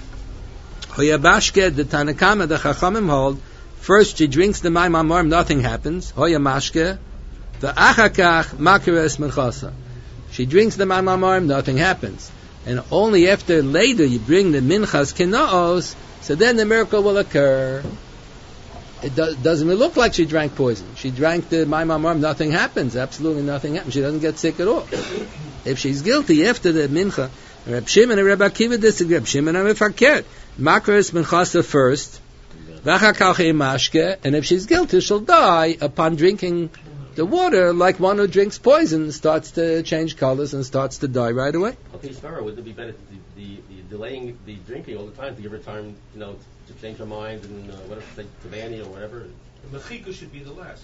Hoyabashke, the Tanakama, the Chachamim hold. First, she drinks the Mayim Amorim, nothing happens. Hoya mashke. The achakach makires menchasa. She drinks the Mayim Amorim, nothing happens. And only after later you bring the minchas kenoos, so then the miracle will occur. It do, doesn't look like she drank poison. She drank the Mayim Amorim, nothing happens. Absolutely nothing happens. She doesn't get sick at all. If she's guilty after the mincha, Reb Shimon and Reb Akiva disagree. Reb Shimon and Mefaker. Makires menchasa first. And if she's guilty, she'll die upon drinking the water, like one who drinks poison starts to change colors and starts to die right away. Okay, Svara, would it be better the, the, the delaying the drinking all the time to give her time, you know, to change her mind and uh, whatever, say, Tavani or whatever? The mechika should be the last.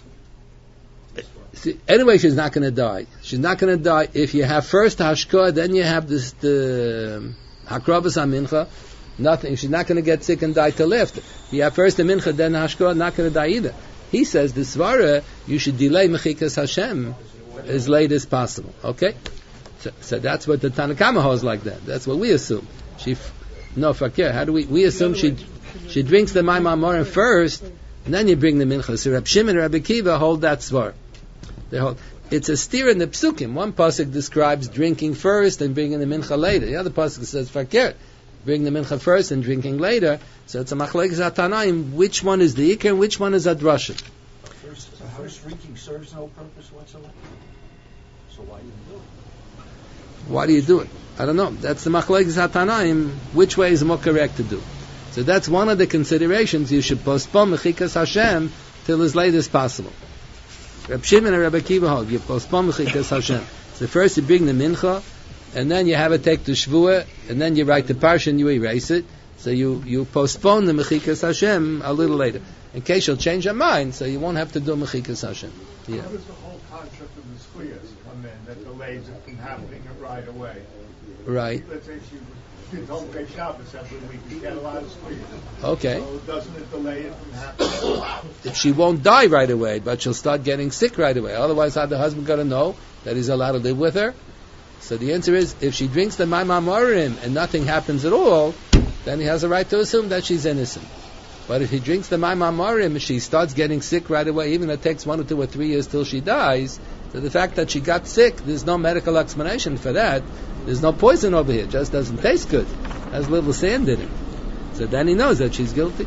See, anyway, she's not going to die. She's not going to die. If you have first hashkah, then you have this the hakrabas amincha. Nothing. She's not going to get sick and die till after. You have first the mincha, then hashkah, not going to die either. He says the svara you should delay mechikas Hashem as late as possible. Okay, so, so that's what the Tanakama holds like that. That's what we assume. She f- no fakir. How do we? We assume she she drinks the Mayim Amorim first, and then you bring the mincha. So Reb Shimon and Reb Akiva hold that svara. They hold. It's a steer in the psukim. One pasuk describes drinking first and bringing the mincha later. The other pasuk says fakir. Bring the mincha first and drinking later. So it's a machlekes hatanaim. Which one is the ikar and which one is a drasha? First, first drinking serves no purpose whatsoever. So why do you do it? Why do you do it? I don't know. That's the machlekes hatanaim. Which way is more correct to do? So that's one of the considerations. You should postpone mechikas Hashem till as late as possible. Reb Shimon and Reb Akiva hold you postpone mechikas Hashem. So first you bring the mincha, and then you have it take the shvuah, and then you write the parsha and you erase it. So you, you postpone the mechikas Hashem a little later, in case you'll change your mind. So you won't have to do mechikas Hashem. Yeah. How does the whole concept of the squeers come in that delays it from happening right away? Right. Let's say she she don't pay Shabbos every week, you get a lot of squeers. Okay. So doesn't it delay it from happening? She won't die right away, but she'll start getting sick right away. Otherwise, how the husband got to know that he's allowed to live with her? So the answer is, if she drinks the Mayim Amorim and nothing happens at all, then he has a right to assume that she's innocent. But if he drinks the Mayim Amorim and she starts getting sick right away, even if it takes one or two or three years till she dies, so the fact that she got sick, there's no medical explanation for that. There's no poison over here. It just doesn't taste good. It has a little sand in it. So then he knows that she's guilty.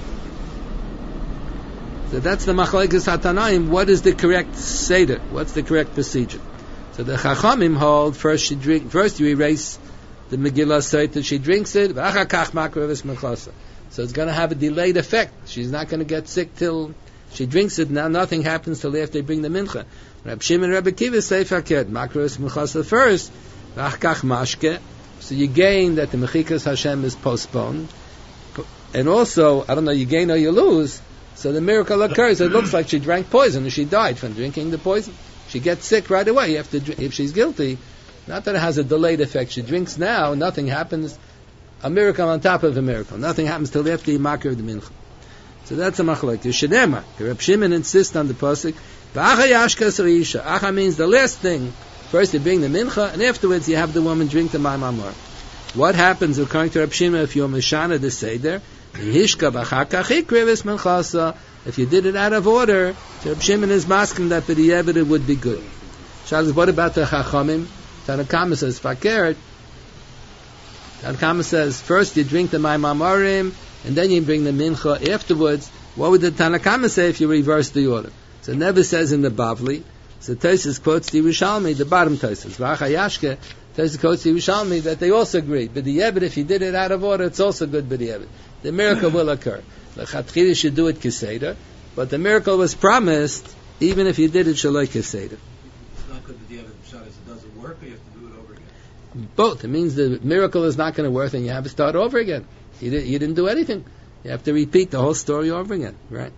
So that's the Machlekes Hatanaim. What is the correct seder? What's the correct procedure? So the Chachamim hold first she drink first you erase the Megillah Sota, she drinks it, so it's going to have a delayed effect. She's not going to get sick till she drinks it. Now nothing happens till after they bring the mincha. Reb Shimon and Reb Akiva say fakir makros mechasa first, v'achkach mashke. So you gain that the mechikas Hashem is postponed, and also I don't know you gain or you lose. So the miracle occurs. It looks like she drank poison and she died from drinking the poison. She gets sick right away. You have to, if she's guilty, not that it has a delayed effect. She drinks now, nothing happens. A miracle on top of a miracle. Nothing happens till after you makar of the mincha. So that's a machlek. Yeshenema. Reb Shimon insists on the pasuk. V'acha yashka s'isha. Acha means the last thing. First you bring the mincha, and afterwards you have the woman drink the Mayim Amor. What happens according to Reb Shimon if you're mishana the seder? Hishka b'chakach ikrivis menchasa. If you did it out of order, Reb Shimon is masking that for the Yevid it would be good. Charles, what about the Chachamim? Tanakama says, Fakir, Tanakama says first you drink the Mayim Amorim and then you bring the mincha afterwards. What would the Tanakama say if you reverse the order? So it never says in the Bavli. So Tosfos quotes the Yerushalmi, the bottom Tosfos. V'achayashke, Tosfos quotes the Yerushalmi that they also agree. But the Yebed, if you did it out of order, it's also good by the Yebed. The miracle will occur. The Chatchila should do it Keseder, but the miracle was promised even if you did it Shaloi Keseder. It's not good that the Yebed Pshat is it doesn't work, or you have to do it over again? Both. It means the miracle is not going to work and you have to start over again. You, did, you didn't do anything. You have to repeat the whole story over again, right?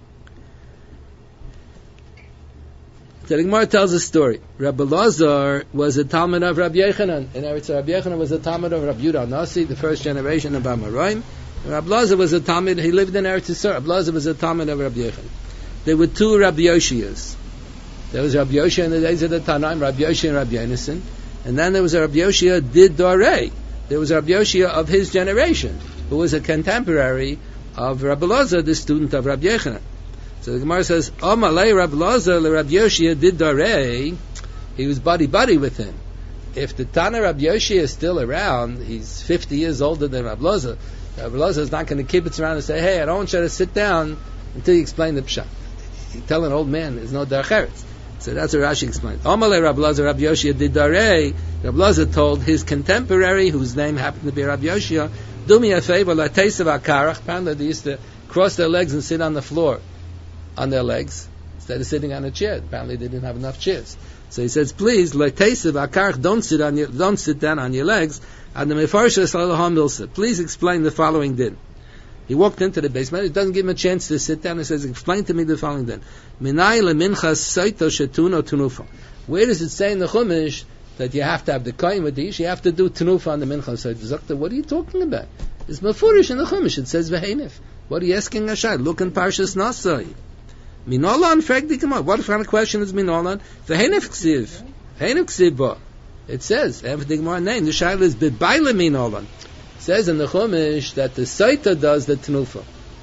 So the Gemara tells a story. Rabbi Lazar was a Talmud of Rabbi Yochanan. In Eretz, Rabbi Yochanan was a Talmud of Rabbi Yudah Nasi, the first generation of Amoraim. Rabbi Lazar was a Talmud, he lived in Eretz Yisrael. Rabbi Lazar was a Talmud of Rabbi Yochanan. There were two Rabbi Yoshias. There was Rabbi Yoshia in the days of the Tanaim, Rabbi Yoshia and Rabbi Yonason. And then there was a Rabbi Yoshia Did Dorei. There was a Rabbi Yoshia of his generation, who was a contemporary of Rabbi Lazar, the student of Rabbi Yochanan. So the Gemara says, Omalei Rabbi Lazar le Rabbi Yoshia Did Dorei. He was buddy-buddy with him. If the Tana Rabbi Yoshia is still around, he's fifty years older than Rabbi Lazar. Rabbi Lazar is not going to kibitz around and say, hey, I don't want you to sit down until you explain the pshat. You tell an old man, there's no derech eretz. So that's what Rashi explained. Omalei Rabbi Lazar Rabbi Yoshia Did Dorei. Rabbi Lazar told his contemporary, whose name happened to be Rabbi Yoshia, do me a favor, la teisav akarach. Apparently they used to cross their legs and sit on the floor, on their legs, instead of sitting on a chair. Apparently they didn't have enough chairs. So he says, please, la teisav akarach, don't sit on your, don't sit down on your legs. And the mefarshah salaham milsa. Please explain the following din. He walked into the basement. It doesn't give him a chance to sit down. He says, explain to me the following din. Minay leminchas saito shetuno tunufa. Where does it say in the Chumash that you have to have the kohen with the ish? You have to do tunufa on the minchas saito. What are you talking about? It's mafurish in the Chumash. It says v'heinif. What are you asking Ashai? Look in Parshas Nasai. Minolan frag the Gemara. What kind of question is Minolan? V'heinif ksiv. Heinif ksiv ba. It says, after the Gemara name, the Shaila is bebaila Minolan. It says in the Chumash that the Saita does the Tenufa.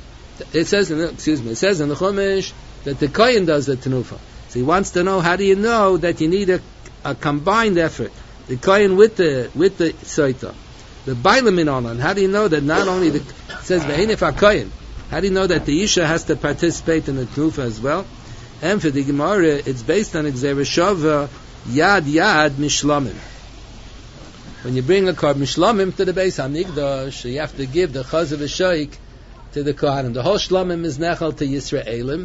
It says in the, excuse me, it says in the Chumash that the Kohen does the Tenufa. So he wants to know, how do you know that you need a, a combined effort? The Kohen with the, with the Saita. The Baila Minolan. How do you know that not only the, it says V'heinif HaKohen. How do you know that the Isha has to participate in the Tenufa as well? And for the Gemara, it's based on Gzera Shava, Yad Yad Mishlamim. When you bring a korban Mishlamim to the Beis HaMikdash, you have to give the Chaz of a Shaykh to the Kohanim. The whole Shlamim is Nechal to Yisraelim.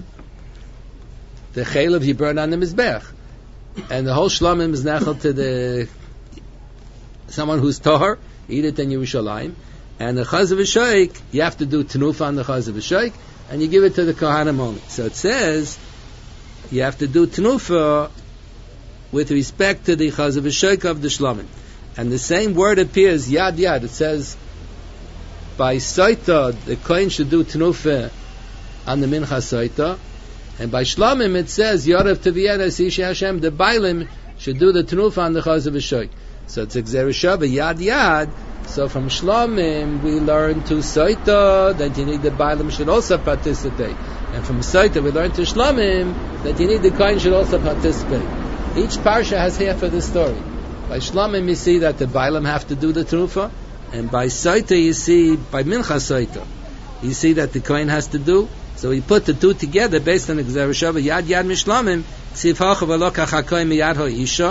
The Chaylev you burn on the Mizbech. And the whole Shlamim is Nechal to the someone who's Tahar, eat it in Yerushalayim. And the Chaz of a Shaykh, you have to do Tenufa on the Chaz of a Shaykh, and you give it to the Kohanim only. So it says, you have to do Tenufa with respect to the Chaz of a Shaykh of the Shlamim. And the same word appears, Yad Yad. It says, by Saita, the Kohen should do Tenufa on the Mincha Saita. And by Shlamim, it says, Yorev Teviyada Sishi Hashem, the Bailim should do the Tenufa on the Chaz of a Shaykh. So it's Gzera Shava, Yad Yad. So from Shlamim, we learn to Saita that you need the Bailim should also participate. And from Saita, we learn to Shlamim that you need the Kohen should also participate. Each parsha has half of the story. By Shlamim, you see that the Bailim have to do the Tenufa, and by Saita, you see, by Mincha Saita, you see that the Kohen has to do. So we put the two together based on the Gzera Shava, Yad Yad Mishlamim, Ksiv Hacha V'lo Kach HaKohen Miyad HaIsha,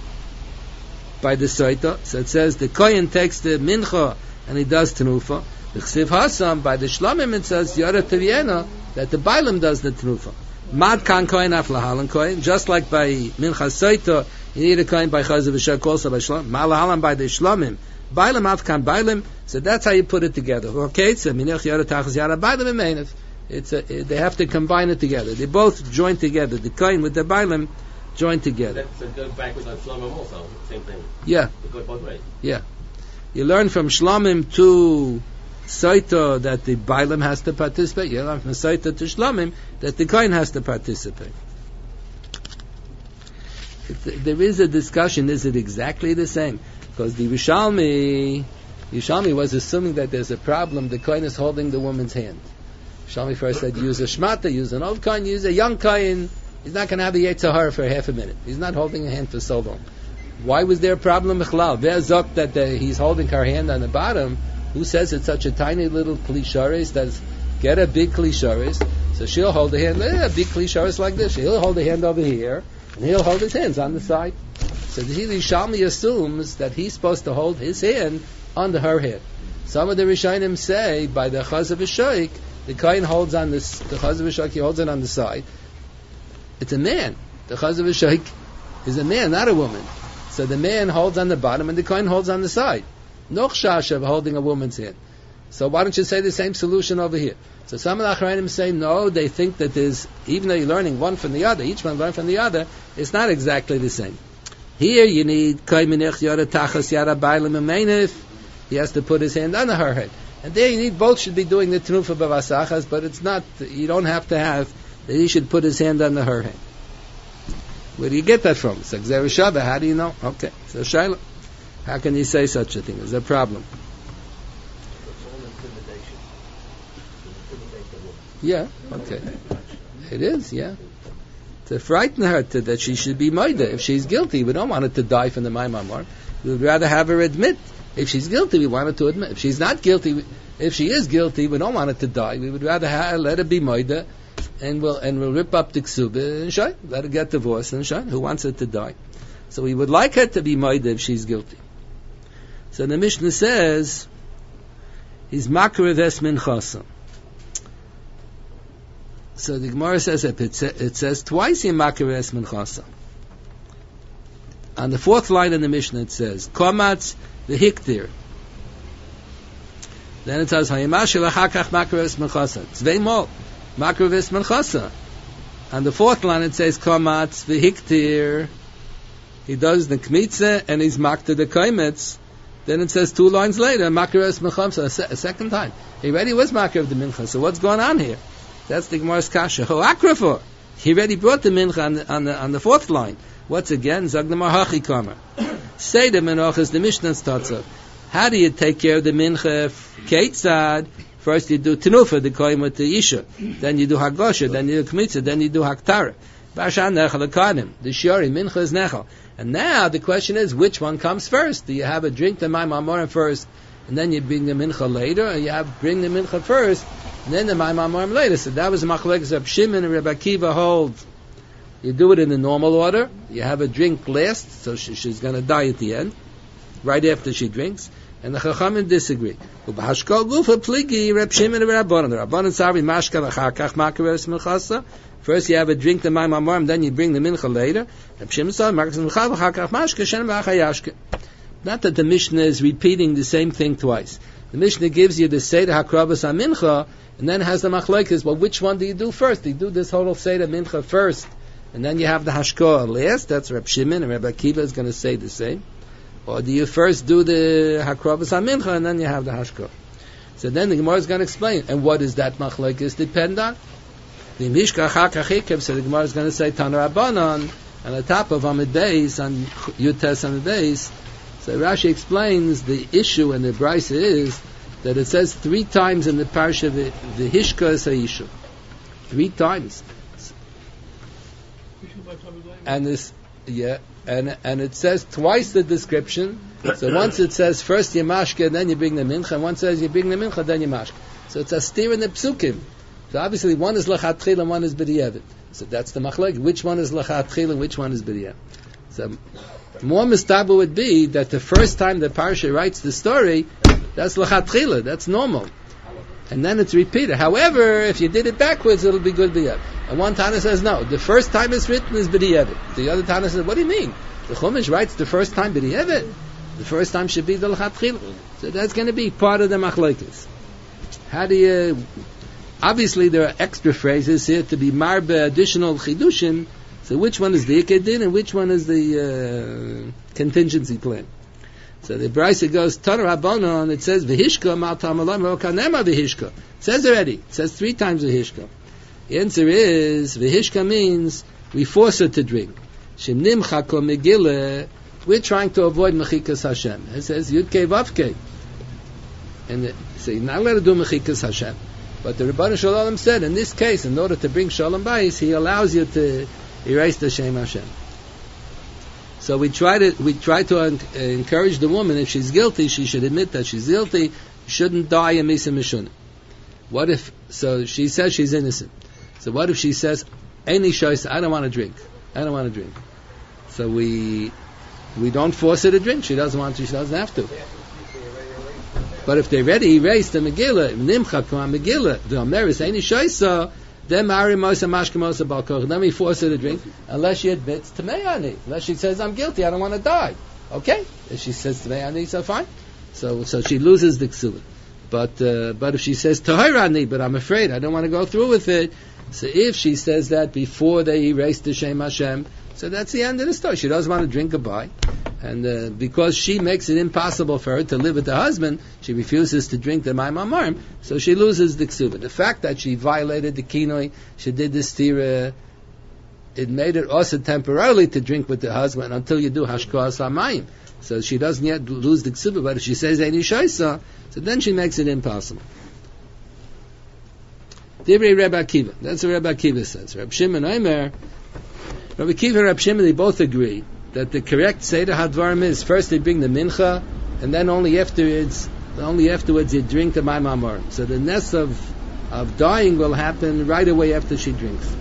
by the Saita. So it says the Kohen takes the Mincha and he does Tenufa. The Ksiv Hasam, by the Shlamim, it says Yorev Teviena, that the Bailim does the Tenufa. Mad Kan Kohen Aflahalan Kohen, just like by Mincha Saita, you need a Kohen by Chaz of a Shaykh, also by Shlamim. Malahalan by the Shlamim. Bailim Afkan Bailim. So that's how you put it together. Okay, so Minech Yorev Tachas Yara Bailim and Meinef. It's a, they have to combine it together. They both join together. The Kohen with the Bailim join together. That's a good backwards on Shlamim also. Same thing. Yeah. It goes both ways. Yeah. You learn from Shlamim to Saita that the Bailim has to participate. You learn from Saita to Shlamim that the Kohen has to participate. It, there is a discussion, is it exactly the same? Because the Yerushalmi, Yerushalmi was assuming that there's a problem, the Kohen is holding the woman's hand. Yerushalmi first said, use a Shmata, use an old Kohen, use a young Kohen. He's not going to have the Yetzer Hara for half a minute. He's not holding a hand for so long. Why was there a problem? Michlal. Ve'azok that the, he's holding her hand on the bottom. Who says it's such a tiny little klisharis? That's get a big klisharis. So she'll hold the hand, eh, a big klisharis like this. He'll hold the hand over here, and he'll hold his hands on the side. So the Rishalmi assumes that he's supposed to hold his hand under her hand. Some of the Rishonim say by the Chaz of Shaykh, the Kohen holds on this, the Chaz of Shaykh, he holds it on the side. It's a man. The Chaz of Shaykh is a man, not a woman. So the man holds on the bottom and the Kohen holds on the side. No chash of holding a woman's hand. So why don't you say the same solution over here? So some of the Achrayim say no, they think that there's, even though you're learning one from the other, each one learn from the other, it's not exactly the same. Here you need Koiminich Yara Tachas Yara Bailim Amenif. He has to put his hand under her head. And there you need, both should be doing the Tenufa Bavasachas, but it's not, you don't have to have, that he should put his hand under her head. Where do you get that from? It's like Zerushabah, how do you know? Okay, so Shaila, how can you say such a thing? Is there a problem? Yeah, okay. It is, yeah. To frighten her to, that she should be Maida. If she's guilty, we don't want her to die from the Maimamar. We would rather have her admit. If she's guilty, we want her to admit. If she's not guilty, if she is guilty, we don't want her to die. We would rather have, let her be Maida, and we'll, and we'll rip up the Ksuba and shine. Let her get divorced and shine. Who wants her to die? So we would like her to be Maida if she's guilty. So the Mishnah says, he's Makar of Es Minchasa. So the Gemara says that it, sa- it says twice in Makar Es Minchasa. On the fourth line in the Mishnah it says, Komatz v'hiktir. Then it says, Hayamash l'chakach Makar Es Minchasa. Tzvei mol, Makar Es Minchasa. On the fourth line it says, Komatz v'hiktir. He does the kmitze and he's makta the kaimetz. Then it says two lines later, Makar Es Minchasa, a, se- a second time. He already was Makar of the Mincha, so what's going on here? That's the Gemara's kasha. Ho akrafor. He already brought the mincha on the, on the, on the fourth line. What's again? Zagdamar hachi kamer. Say the mincha is the Mishnah starts off. How do you take care of the mincha? Keitzad. First you do tenufa, the koyim with the isha. Then you do hagosha. Then you do kmitza. Then you do haktara. Bashan nechal akanim. The shari mincha is nechal. And now the question is, which one comes first? Do you have a drink the maimamorim first, and then you bring the mincha later, or you have bring the mincha first, and then the maimamorim later? So that was the machlekes of Shimon and Rebbe Akiva hold. You do it in the normal order. You have a drink last, so she, she's going to die at the end, right after she drinks. And the Chachamim disagree. Ubahashkol gufa pligi Reb Shimon and Rabbanan. The Rabbanan savi mashka l'chakach makar es minchasa. First you have a drink the maimamorim, then you bring the mincha later. Reb Shimon savi makar es minchasa l'chakach mashka shen v'achayashke. Not that the Mishnah is repeating the same thing twice. The Mishnah gives you the Seder HaKravas HaMincha, and then has the machlekes. Well, which one do you do first? Do you do this whole Seder Mincha first, and then you have the Hashkoah last? That's Reb Shimon, and Reb Akiva is going to say the same. Or do you first do the HaKravas HaMincha, and then you have the Hashkoah? So then the Gemara is going to explain. And what does that machlekes depend on? The Mishka Chakach Hikev, so the Gemara is going to say Tana Rabbanan, on the top of Amid Beis, on Yutes Amid Beis. So Rashi explains the issue in the Brisa is that it says three times in the parsha the Hishka Saisha, three times, and this yeah, and and it says twice the description. So once it says first you mashke, then you bring the mincha, and one says you bring the mincha, then you mashke. So it's a steer in the psukim. So obviously one is lachat chil and one is b'diavad. So that's the machlek. Which one is lachat chil and which one is b'diavad? So more mistaba would be that the first time the parsha writes the story, that's l'chatchila, that's normal, and then it's repeated. However, if you did it backwards, it'll be good b'diavad. And one Tana says no, the first time it's written is b'diavad. The other Tana says, what do you mean? The Chumash writes the first time b'diavad. The first time should be the l'chatchila. So that's going to be part of the machlekes. How do you? Obviously, there are extra phrases here to be marbe additional chidushim. So which one is the Ikedin and which one is the uh, contingency plan? So the Brisa goes, Tana Rabbanon, it says, V'hishka mal tamalam rokanema v'hishka. It says already. It says three times v'hishka. The answer is, V'hishka means, we force her to drink. Shem nimcha kol megillah, we're trying to avoid mechikas Hashem. It says, Yudke Vavke. And the, so you're not allowed to do mechikas Hashem. But the Rebbeinu Shalom said, in this case, in order to bring Shalom Bayis, he allows you to erase the Shem Hashem. So we try to we try to en- encourage the woman, if she's guilty, she should admit that she's guilty. Shouldn't die in misa mishuna. What if? So she says she's innocent. So what if she says, "Any choice? I don't want to drink. I don't want to drink." So we we don't force her to drink. She doesn't want to. She doesn't have to. But if they already erased the Megillah, Nimcha K'ma Megillah, the Omeris Any Shoisa, then Mari Mosa Mashkemosa Balkoch. Then we force her to drink, unless she admits to Meyani. Unless she says, "I'm guilty. I don't want to die." Okay, if she says to Meyani, so fine. So so she loses the Ksula. But uh, but if she says Tahirani, but I'm afraid I don't want to go through with it. So if she says that before they erase the Shem Hashem, so that's the end of the story. She doesn't want to drink goodbye. And uh, because she makes it impossible for her to live with the husband, she refuses to drink the Maim Amarim, so she loses the Ksuba. The fact that she violated the Kinoi, she did this tira, it made it also temporarily to drink with the husband until you do Hashkoas HaMayim. So she doesn't yet lose the Ksuba, but if she says Eini Shaisa, so then she makes it impossible. Divrei Rebbe Akiva. That's what Rebbe Akiva says. Reb Shimon Omer, Rebbe Akiva and Reb Shimon, they both agree that the correct Seder Hadvarim is first they bring the Mincha, and then only afterwards, only afterwards you drink the Maim Amarim. So the ness of of dying will happen right away after she drinks.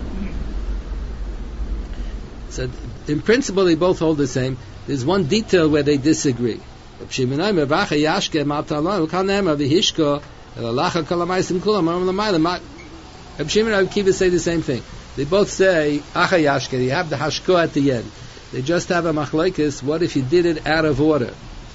So in principle they both hold the same. There's one detail where they disagree. Reb Shimon Omer, Vacha Yashke Matalon, Ukal Nema V'Hishko, Elalacha Kalamaysim Kulam, Aram Lamayla. Reb Shimon and Reb Akiva say the same thing. They both say Acha Yashke. You have the Hashko at the end. They just have a machlokes. What if you did it out of order?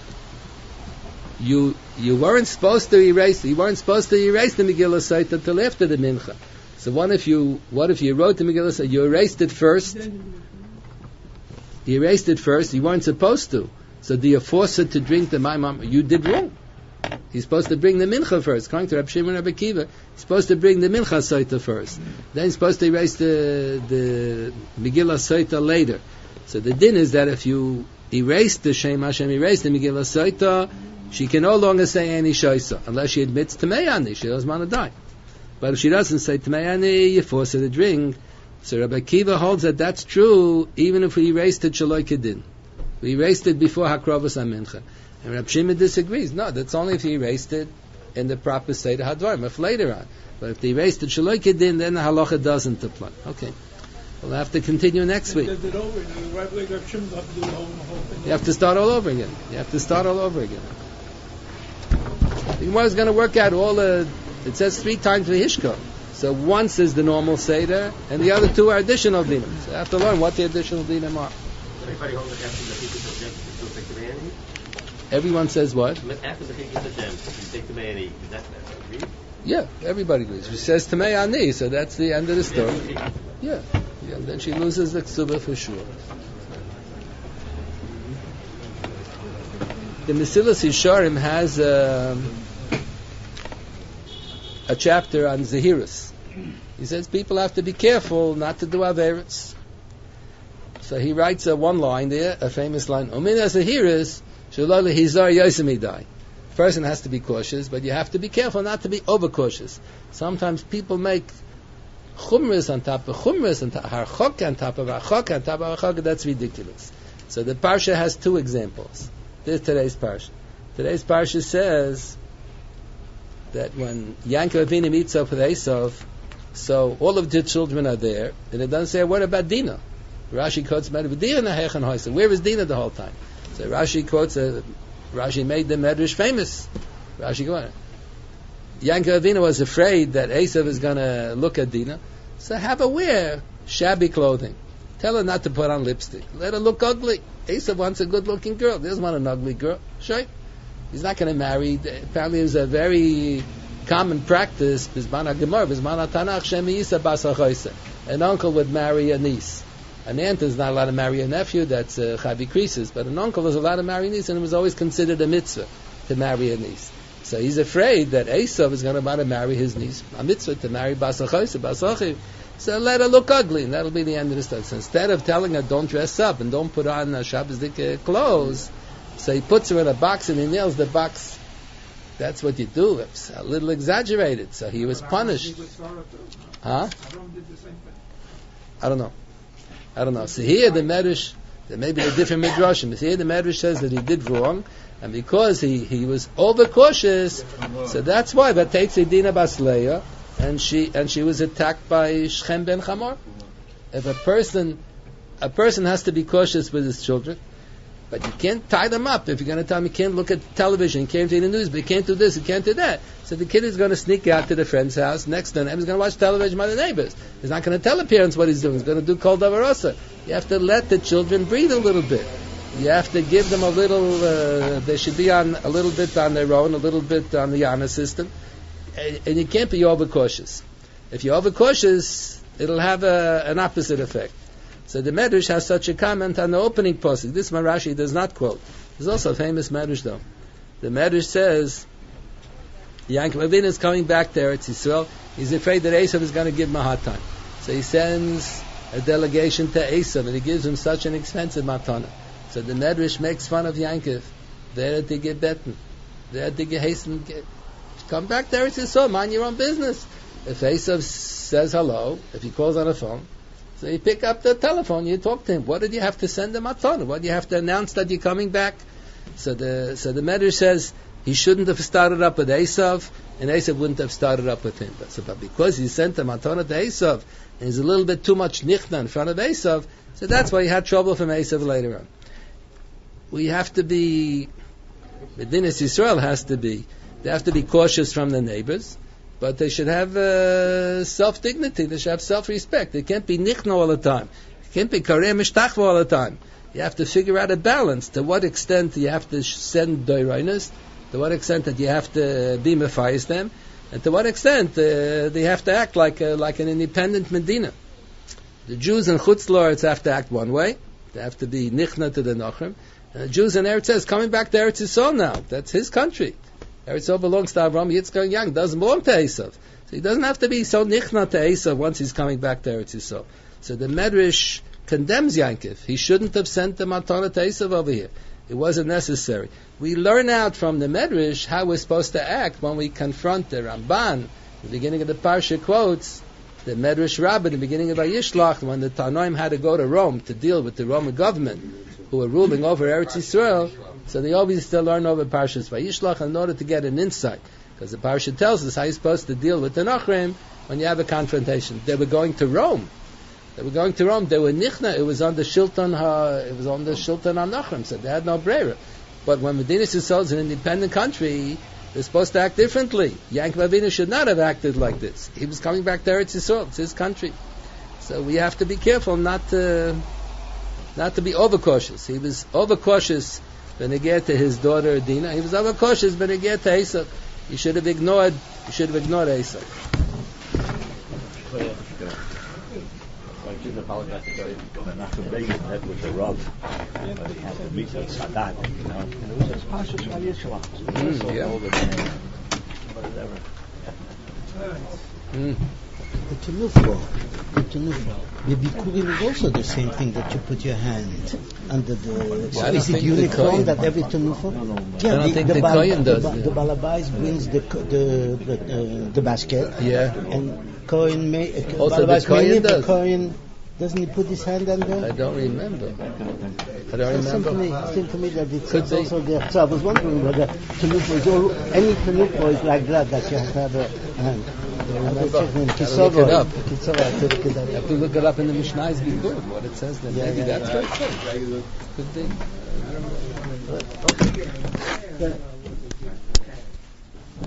You you weren't supposed to erase. You weren't supposed to erase the Megillah Saita till after the Mincha. So what if you what if you wrote the Megillah Saita? You erased it first. You erased it first. You weren't supposed to. So do you force her to drink the Maimam? You did wrong. He's supposed to bring the Mincha first. According to Reb Shimon and Reb Akiva, he's supposed to bring the Mincha Saita first. Then he's supposed to erase the the Megillah Saita later. So the din is that if you erase the Shem Hashem, erase the Megillah Saita, she can no longer say any Shaisa, unless she admits to Meyani, she doesn't want to die. But if she doesn't say to Meyani, you force her to drink. So Rabbi Akiva holds that that's true, even if we erased it Shaloi Kedin. We erased it before Hakrovas HaMincha. And Rabbi Shimon disagrees. No, that's only if you erased it in the proper state of Hadvarim, if later on. But if they erased it Shaloi Kedin, then the halacha doesn't apply. Okay. We'll have to continue next week. Did it over, and right like Reb Shimon, have to do the whole, the whole thing. You have to start all over again. You have to start all over again. The Gemara is going to work out all the. It says three times V'Hishko. So once is the normal Seder, and the other two are additional dinim. So you have to learn what the additional dinim are. Everybody holds it after the Hikkus Hashem, still take the Manny? Everyone says what? After the Hikkus Hashem, you take the Manny. Is that agree? Yeah, everybody agrees. She says Tamei Ani, so that's the end of the story. Yeah, yeah. Then she loses the Ksuba for sure. The Mesilas Yesharim has um, a chapter on Zahirus. He says people have to be careful not to do Averitz. So he writes a one line there, a famous line, Omina Zahirus, Shalala Hizar Yosemidai. Person has to be cautious, but you have to be careful not to be overcautious. Sometimes people make chumras on top of chumras, and harchok on top of harchok on top of harchok. That's ridiculous. So the parsha has two examples. This is today's parsha. Today's parsha says that when Yankov Avinu meets up with Esav, so all of the children are there, and it doesn't say a word about Dinah. Rashi quotes about Dinah. Where is Dinah the whole time? So Rashi quotes a Rashi made the Medrash famous. Rashi going, Yankov Avinu was afraid that Esav is going to look at Dinah, so have her wear shabby clothing. Tell her not to put on lipstick. Let her look ugly. Esav wants a good-looking girl. He doesn't want an ugly girl. Sure. He's not going to marry. Apparently, it was a very common practice. Bisman HaGemar, Bisman HaTanach, Shemi Yisa Bas HaChoyse. An uncle would marry a niece. An aunt is not allowed to marry a nephew. That's uh, Chavi Krisis. But an uncle is allowed to marry a niece, and it was always considered a mitzvah to marry a niece. So he's afraid that Esav is going to want to marry his niece. A mitzvah to marry Bas HaChoyse, Bas HaChiv. So let her look ugly, and that'll be the end of the story. So instead of telling her don't dress up and don't put on uh, Shabbos-dik clothes, so he puts her in a box and he nails the box. That's what you do. It's a little exaggerated. So he was punished. Huh? I don't know. I don't know. So here the Medrash, There may be a different midrashim. Here the Medrash says that he did wrong, and because he, he was overcautious, so that's why. But takes Dina Basleya, and she and she was attacked by Shechem ben Chamor. If a person a person has to be cautious with his children, but you can't tie them up. If you're going to tell him you can't look at television, you can't read the news, but you can't do this, you can't do that. So the kid is going to sneak out to the friend's house next to him. He's going to watch television by the neighbors. He's not going to tell the parents what he's doing. He's going to do kol davar asa. You have to let the children breathe a little bit. You have to give them a little. Uh, they should be on a little bit on their own, a little bit on the Yana system, and, and you can't be overcautious. If you're overcautious, it'll have a, an opposite effect. So the Medrash has such a comment on the opening pasuk. This Rashi does not quote. There's also a famous Medrash though. The Medrash says, Yankov Avinu is coming back to Eretz Yisrael. He's afraid that Esav is going to give him a hard time. So he sends a delegation to Esav and he gives him such an expensive matana. So the Medrash makes fun of Yankov. There to get betten. There to get hasten. Come back to Eretz Yisrael. Mind your own business. If Esav says hello, if he calls on the phone, so you pick up the telephone, you talk to him. What did you have to send him a ton? What do you have to announce that you're coming back? So the so the Medrash says he shouldn't have started up with Esav, and Esav wouldn't have started up with him. But, so, but because he sent him a ton to Esav, and he's a little bit too much nichna in front of Esav, so that's why he had trouble from Esav later on. We have to be, Medinas Yisrael has to be, they have to be cautious from the neighbors. But they should have uh, self-dignity. They should have self-respect. They can't be nichna all the time. They can't be kareh mishtachva all the time. You have to figure out a balance. To what extent you have to send doirainas, to what extent that you have to be mefayis them, and to what extent uh, they have to act like a, like an independent Medina. The Jews in Chutz La'aretz have to act one way. They have to be nichna to the Nachrim. And the Jews in Eretz says coming back to Eretz Yisrael now. That's his country. Eretz Yisrael belongs to Avraham Yitzchak Young, doesn't belong to Esav. So he doesn't have to be so nichna to Esav once he's coming back to Eretz Yisrael. So the Medrash condemns Yankov. He shouldn't have sent the matana to Esav over here. It wasn't necessary. We learn out from the Medrash how we're supposed to act when we confront the Ramban. The beginning of the Parsha quotes the Medrash Rabbah, in the beginning of Vayishlach, when the Tanoim had to go to Rome to deal with the Roman government who were ruling over Eretz Yisrael. So they always still learn over Parshas Vayishlach in order to get an insight. Because the Parsha tells us how you're supposed to deal with the Nachrim when you have a confrontation. They were going to Rome. They were going to Rome. They were nichna. It was on the Shilton. Uh, it was on the Shilton on Nachrim. So they had no brera. But when Medinas Yisrael is an independent country, they're supposed to act differently. Yankov Avinu should not have acted like this. He was coming back to Eretz Yisrael. It's his country. So we have to be careful not to not to be overcautious. He was overcautious when he get to his daughter Dina. He was overcautious when he get to Esav. He should have ignored. He should have ignored Esav. I didn't apologize to Gary. Nachum Begin met with the Rav. He had to meet with Sadat, you know. And it was a Pashas Vayishlach. Mm, yeah. Whatever. Mm. The Tanufo, the Tanufo, the Bikurim is also the same thing that you put your hand under the. Yeah, is it uniform that every Tanufo? Yeah, I don't the, think the, the bal, Kohen does. The, the Balabais brings the the the, the, the basket. Yeah. And Kohen may. Uh, Also, the Kohen does. The Kohen, doesn't he put his hand under? I don't remember. I don't It seemed remember. to me, it seemed to me that it's, Could it's be. also there. So I was wondering whether Tanufo is all, any Tanufo is like that, that you have to have a hand. I I was remember. checking in Gotta Kisova. look it up. Kisova, I have to look it up. You have to look it up in the Mishnah's Bikur, what it says there. Yeah, Maybe yeah, that's yeah. what it says. Could be. I don't know. Yeah.